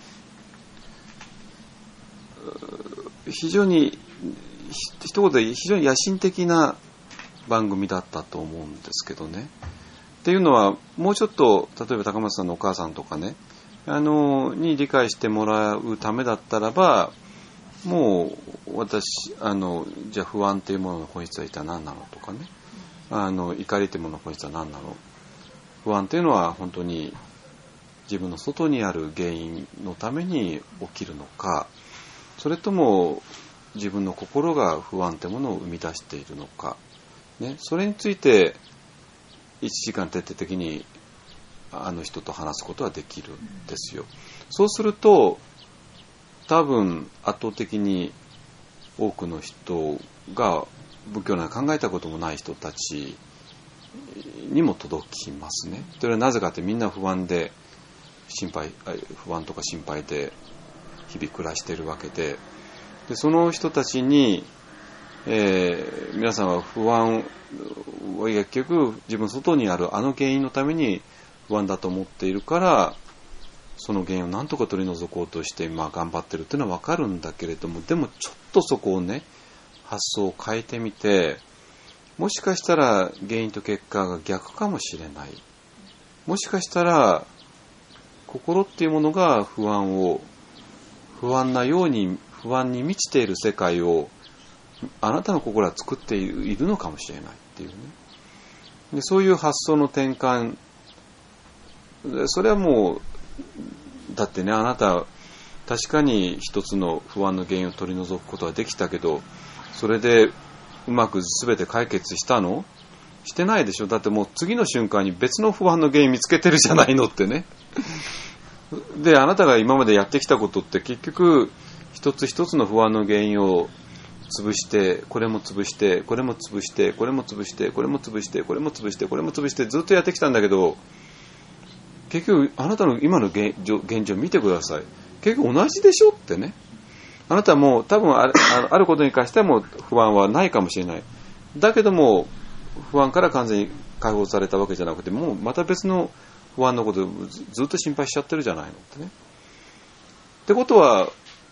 非常に一言で非常に野心的な番組だったと思うんですけどね。っていうのはもうちょっと例えば高松さんのお母さんとかね、あのに理解してもらうためだったらば、もう私あのじゃあ不安というものの本質は一体何なのとかね、あの怒りというものの本質は何なの、不安というのは本当に自分の外にある原因のために起きるのか、それとも自分の心が不安というものを生み出しているのか、ね、それについていちじかん徹底的にあの人と話すことはできるんですよ。そうすると多分圧倒的に多くの人が仏教なんか考えたこともない人たちにも届きますね。それはなぜかってみんな不安で心配不安とか心配で日々暮らしているわけで、でその人たちに、えー、皆さんは不安は結局自分の外にあるあの原因のために不安だと思っているから、その原因を何とか取り除こうとして、まあ、頑張ってるっていうのは分かるんだけれども、でもちょっとそこをね発想を変えてみて、もしかしたら原因と結果が逆かもしれない、もしかしたら心っていうものが不安を不安なように不安に満ちている世界をあなたの心は作っているのかもしれないっていうね。でそういう発想の転換、それはもうだってね、あなた確かに一つの不安の原因を取り除くことはできたけど、それでうまく全て解決したの？してないでしょ。だってもう次の瞬間に別の不安の原因見つけてるじゃないのってね。であなたが今までやってきたことって結局一つ一つの不安の原因を潰して、これも潰してこれも潰してこれも潰してこれも潰してこれも潰してこれも潰してずっとやってきたんだけど、結局あなたの今の現状、現状見てください。結局同じでしょってね。あなたはもう多分ある、あることに関してはもう不安はないかもしれない。だけども不安から完全に解放されたわけじゃなくて、もうまた別の不安のことをずっと心配しちゃってるじゃないのってね。ってことは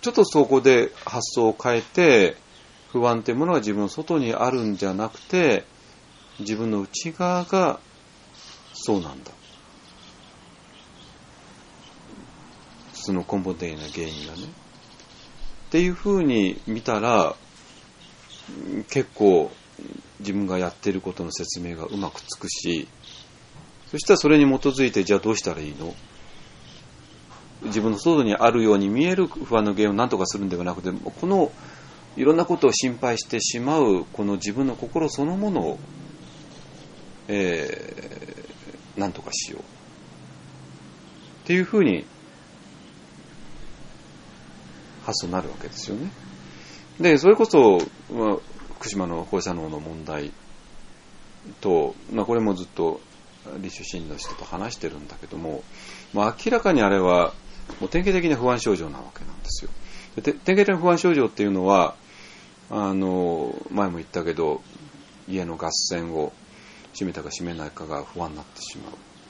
ちょっとそこで発想を変えて、不安というものが自分の外にあるんじゃなくて、自分の内側がそうなんだ。その根本的な原因がね。っていうふうに見たら、結構自分がやっていることの説明がうまくつくし、そしたらそれに基づいて、じゃあどうしたらいいの？自分の外にあるように見える不安の原因を何とかするんではなくて、このいろんなことを心配してしまうこの自分の心そのものを、えー、何とかしようっていうふうに発想になるわけですよね。で、それこそ、まあ、福島の放射能の問題と、まあ、これもずっと立種心理の人と話してるんだけども、まあ、明らかにあれはもう典型的な不安症状なわけなんですよ。で、典型的な不安症状っていうのは、あの前も言ったけど、家のガス栓を閉めたか閉めないかが不安になってしま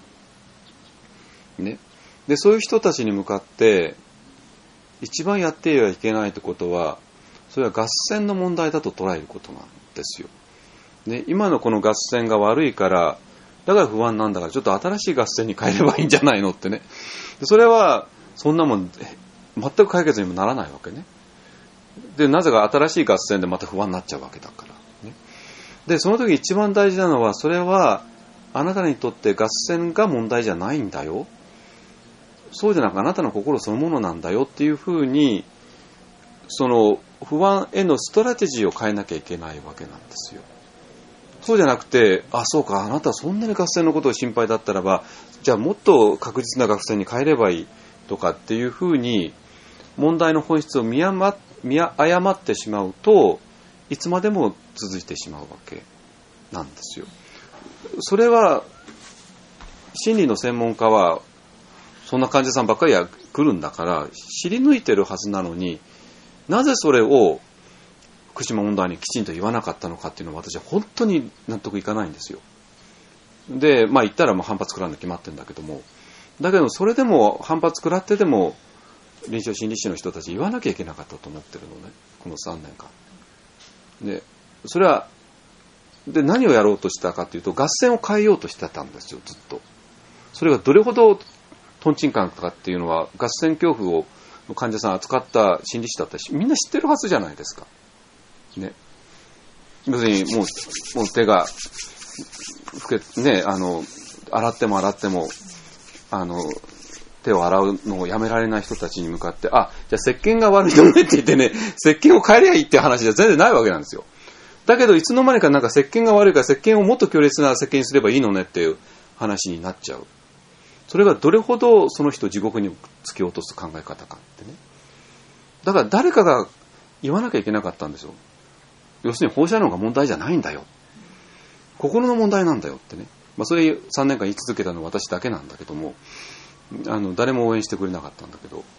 う。ね。で、そういう人たちに向かって一番やってはいけないってことは、それはガス栓の問題だと捉えることなんですよ。ね、今のこのガス栓が悪いから、だから不安なんだから、ちょっと新しいガス栓に変えればいいんじゃないのってね。でそれはそんなもん全く解決にもならないわけね。で、なぜか新しいガス栓でまた不安になっちゃうわけだから、ね。で、その時一番大事なのは、それはあなたにとってガス栓が問題じゃないんだよ。そうじゃなくあなたの心そのものなんだよっていうふうに、その不安へのストラテジーを変えなきゃいけないわけなんですよ。そうじゃなくて、あ、そうか、あなたはそんなにガス栓のことを心配だったらば、じゃあもっと確実なガス栓に変えればいいとかっていうふうに、問題の本質を見誤ってしまうと、いつまでも続いてしまうわけなんですよ。それは、心理の専門家は、そんな患者さんばっかりが来るんだから、知り抜いてるはずなのに、なぜそれを福島問題にきちんと言わなかったのかっていうのは私は本当に納得いかないんですよ。で、まあ言ったらもう反発食らうの決まってるんだけども、だけどそれでも反発食らってでも臨床心理士の人たち言わなきゃいけなかったと思ってるのね、このさんねんかん。で、それはで何をやろうとしたかというと、合戦を変えようとしてたんですよ、ずっと。それがどれほどトンチンカンかっていうのは、合戦恐怖を患者さん扱った心理師だったし、みんな知ってるはずじゃないですか。ね。要するにもう、もう手が、ふけ、ね、あの、洗っても洗っても、あの、手を洗うのをやめられない人たちに向かって、あ、じゃあ石鹸が悪いよねって言ってね、石鹸を変えりゃいいって話じゃ全然ないわけなんですよ。だけどいつの間にかなんか石鹸が悪いから石鹸をもっと強烈な石鹸にすればいいのねっていう話になっちゃう。それがどれほどその人を地獄に突き落とす考え方かってね。だから誰かが言わなきゃいけなかったんですよ。要するに放射能が問題じゃないんだよ。心の問題なんだよってね。まあそれさんねんかん言い続けたのは私だけなんだけども、あの誰も応援してくれなかったんだけど。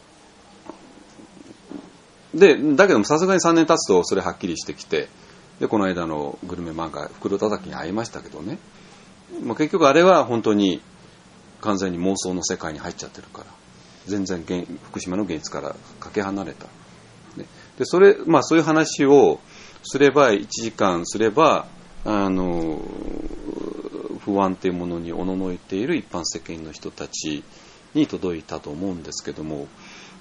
で、だけどもさすがにさんねん経つとそれはっきりしてきて、でこの間のグルメ漫画袋叩きに会いましたけどね。まあ、結局あれは本当に完全に妄想の世界に入っちゃってるから、全然現福島の現実からかけ離れた。ね、でそれまあそういう話をすればいちじかんすればあの不安というものにおののいている一般世間の人たちに届いたと思うんですけども、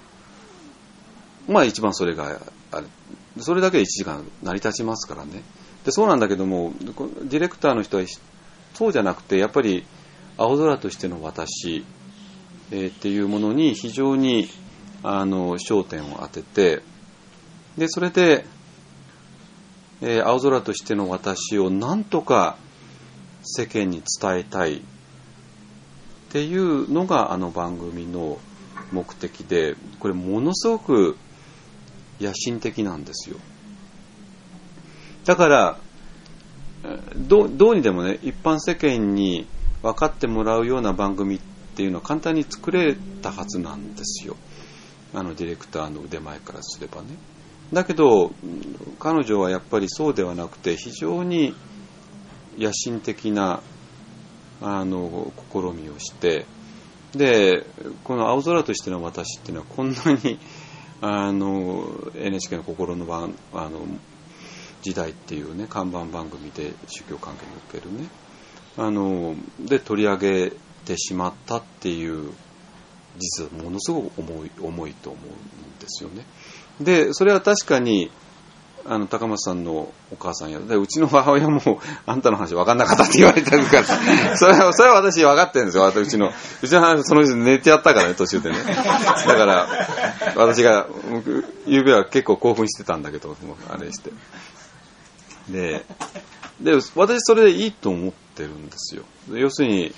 まあ一番それがあれ、それだけでいちじかん成り立ちますからね。でそうなんだけども、ディレクターの人はそうじゃなくて、やっぱり青空としての私、えー、っていうものに非常にあの焦点を当てて、でそれで、えー、青空としての私をなんとか世間に伝えたいっていうのがあの番組の目的で、これものすごく野心的なんですよ。だからど う, どうにでもね、一般世間に分かってもらうような番組っていうのは簡単に作れたはずなんですよ、あのディレクターの腕前からすればね。だけど彼女はやっぱりそうではなくて、非常に野心的なあの試みをして、でこの青空としての私っていうのはこんなにあの エヌエイチケー の心の番あの時代っていうね看板番組で宗教関係におけるねあので取り上げてしまったっていう実はものすごく重い重いと思うんですよね。でそれは確かにあの高松さんのお母さんやでうちの母親もあんたの話分かんなかったって言われてるからそれはそれは私分かってるんですよ。うちのうちの母その人寝ちゃったからね途中でね。だから私がゆうべは結構興奮してたんだけどもうあれしてでで私それでいいと思ってるんですよ。要するに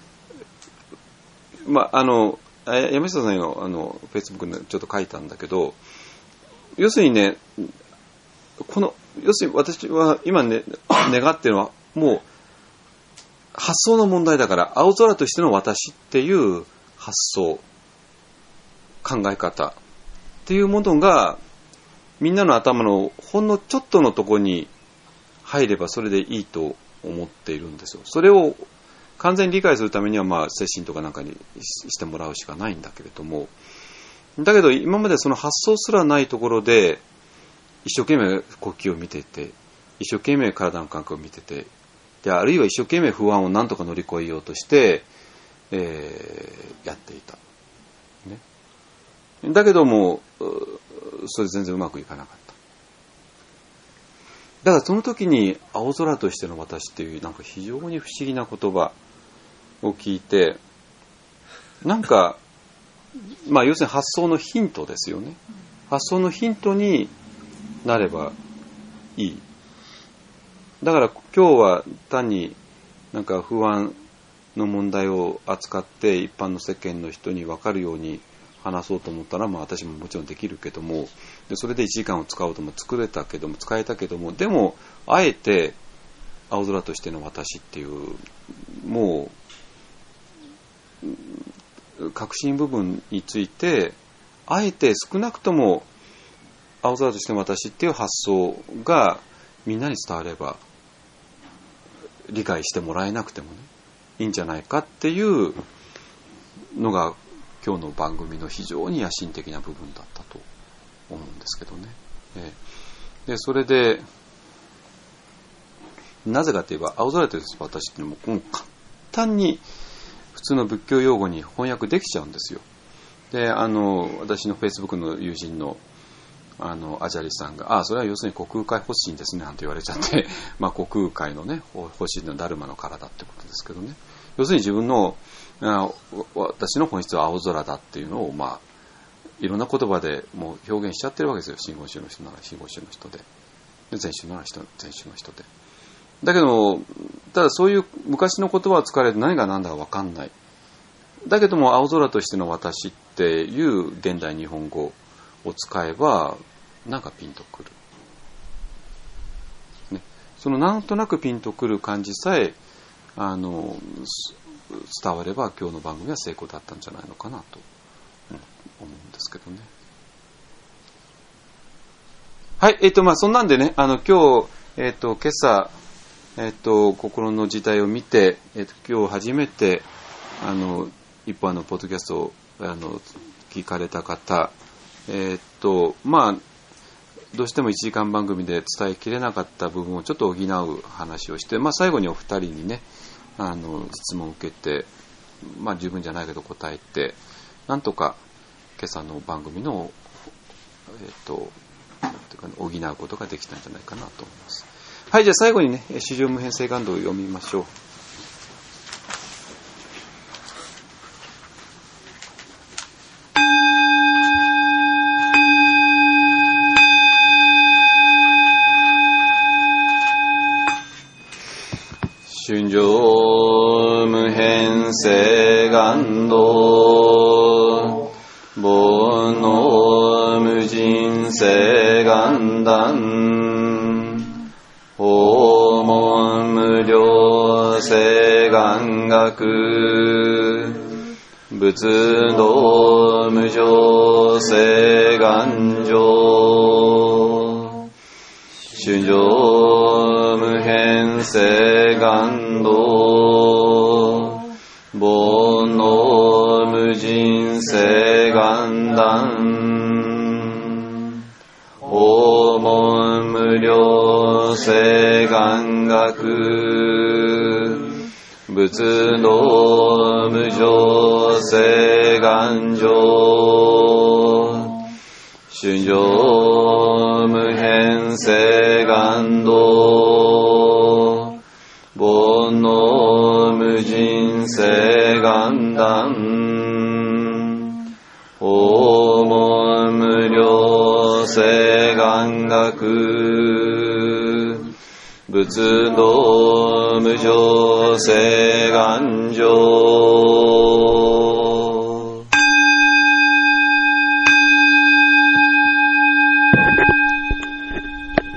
まああの山下さんのあのフェイスブックにちょっと書いたんだけど要するにねこの要するに私は今、ね、願っているのはもう発想の問題だから青空としての私っていう発想考え方っていうものがみんなの頭のほんのちょっとのところに入ればそれでいいと思っているんですよ。それを完全に理解するためにはまあ精神とかなんかにしてもらうしかないんだけれどもだけど今までその発想すらないところで一生懸命呼吸を見ていて一生懸命体の感覚を見ててであるいは一生懸命不安を何とか乗り越えようとして、えー、やっていた、ね、だけどもそれ全然うまくいかなかっただからその時に青空としての私っていうなんか非常に不思議な言葉を聞いてなんかまあ要するに発想のヒントですよね。発想のヒントになればいい。だから今日は単になんか不安の問題を扱って一般の世間の人に分かるように話そうと思ったらまあ私ももちろんできるけどもでそれでいちじかんを使おうとも作れたけども使えたけどもでもあえて青空としての私っていうもう核心部分についてあえて少なくとも青空としての私っていう発想がみんなに伝われば理解してもらえなくてもねいいんじゃないかっていうのが今日の番組の非常に野心的な部分だったと思うんですけどね。でそれでなぜかといえば青空という私っていうのももう簡単に普通の仏教用語に翻訳できちゃうんですよ。であの私のフェイスブックの友人のあのアジャリさんがあそれは要するに国空海発心ですねなんて言われちゃってまあ国空海のね発心のダルマの体ってことですけどね要するに自分のあ私の本質は青空だっていうのをまあいろんな言葉でもう表現しちゃってるわけですよ。真言宗の人なら真言宗の人でで禅宗なら禅宗の人でだけどただそういう昔の言葉を使われて何が何だか分かんないだけども青空としての私っていう現代日本語を使えばなんかピンとくる、ね、そのなんとなくピンとくる感じさえあの伝われば今日の番組は成功だったんじゃないのかなと思うんですけどね。はい、えっとまあそんなんでねあの今日えっと今朝えっと心の時代を見てえっと今日初めてあの一般のポッドキャストをあの聞かれた方えっとまあどうしてもいちじかん番組で伝えきれなかった部分をちょっと補う話をして、まあ、最後にお二人にねあの質問を受けて、まあ、十分じゃないけど答えてなんとか今朝の番組の、えっと、補うことができたんじゃないかなと思います。はい、じゃあ最後にね至上無変性願道を読みましょう。春上無変性願道煩悩無尽性願断訪問無量性願学仏道無常性願上春上無変性願道煩悩無尽性願断無量誓願学仏道無常誓願上衆生無変誓願道煩悩無尽誓願断訪問無量誓願学仏道無常誓願上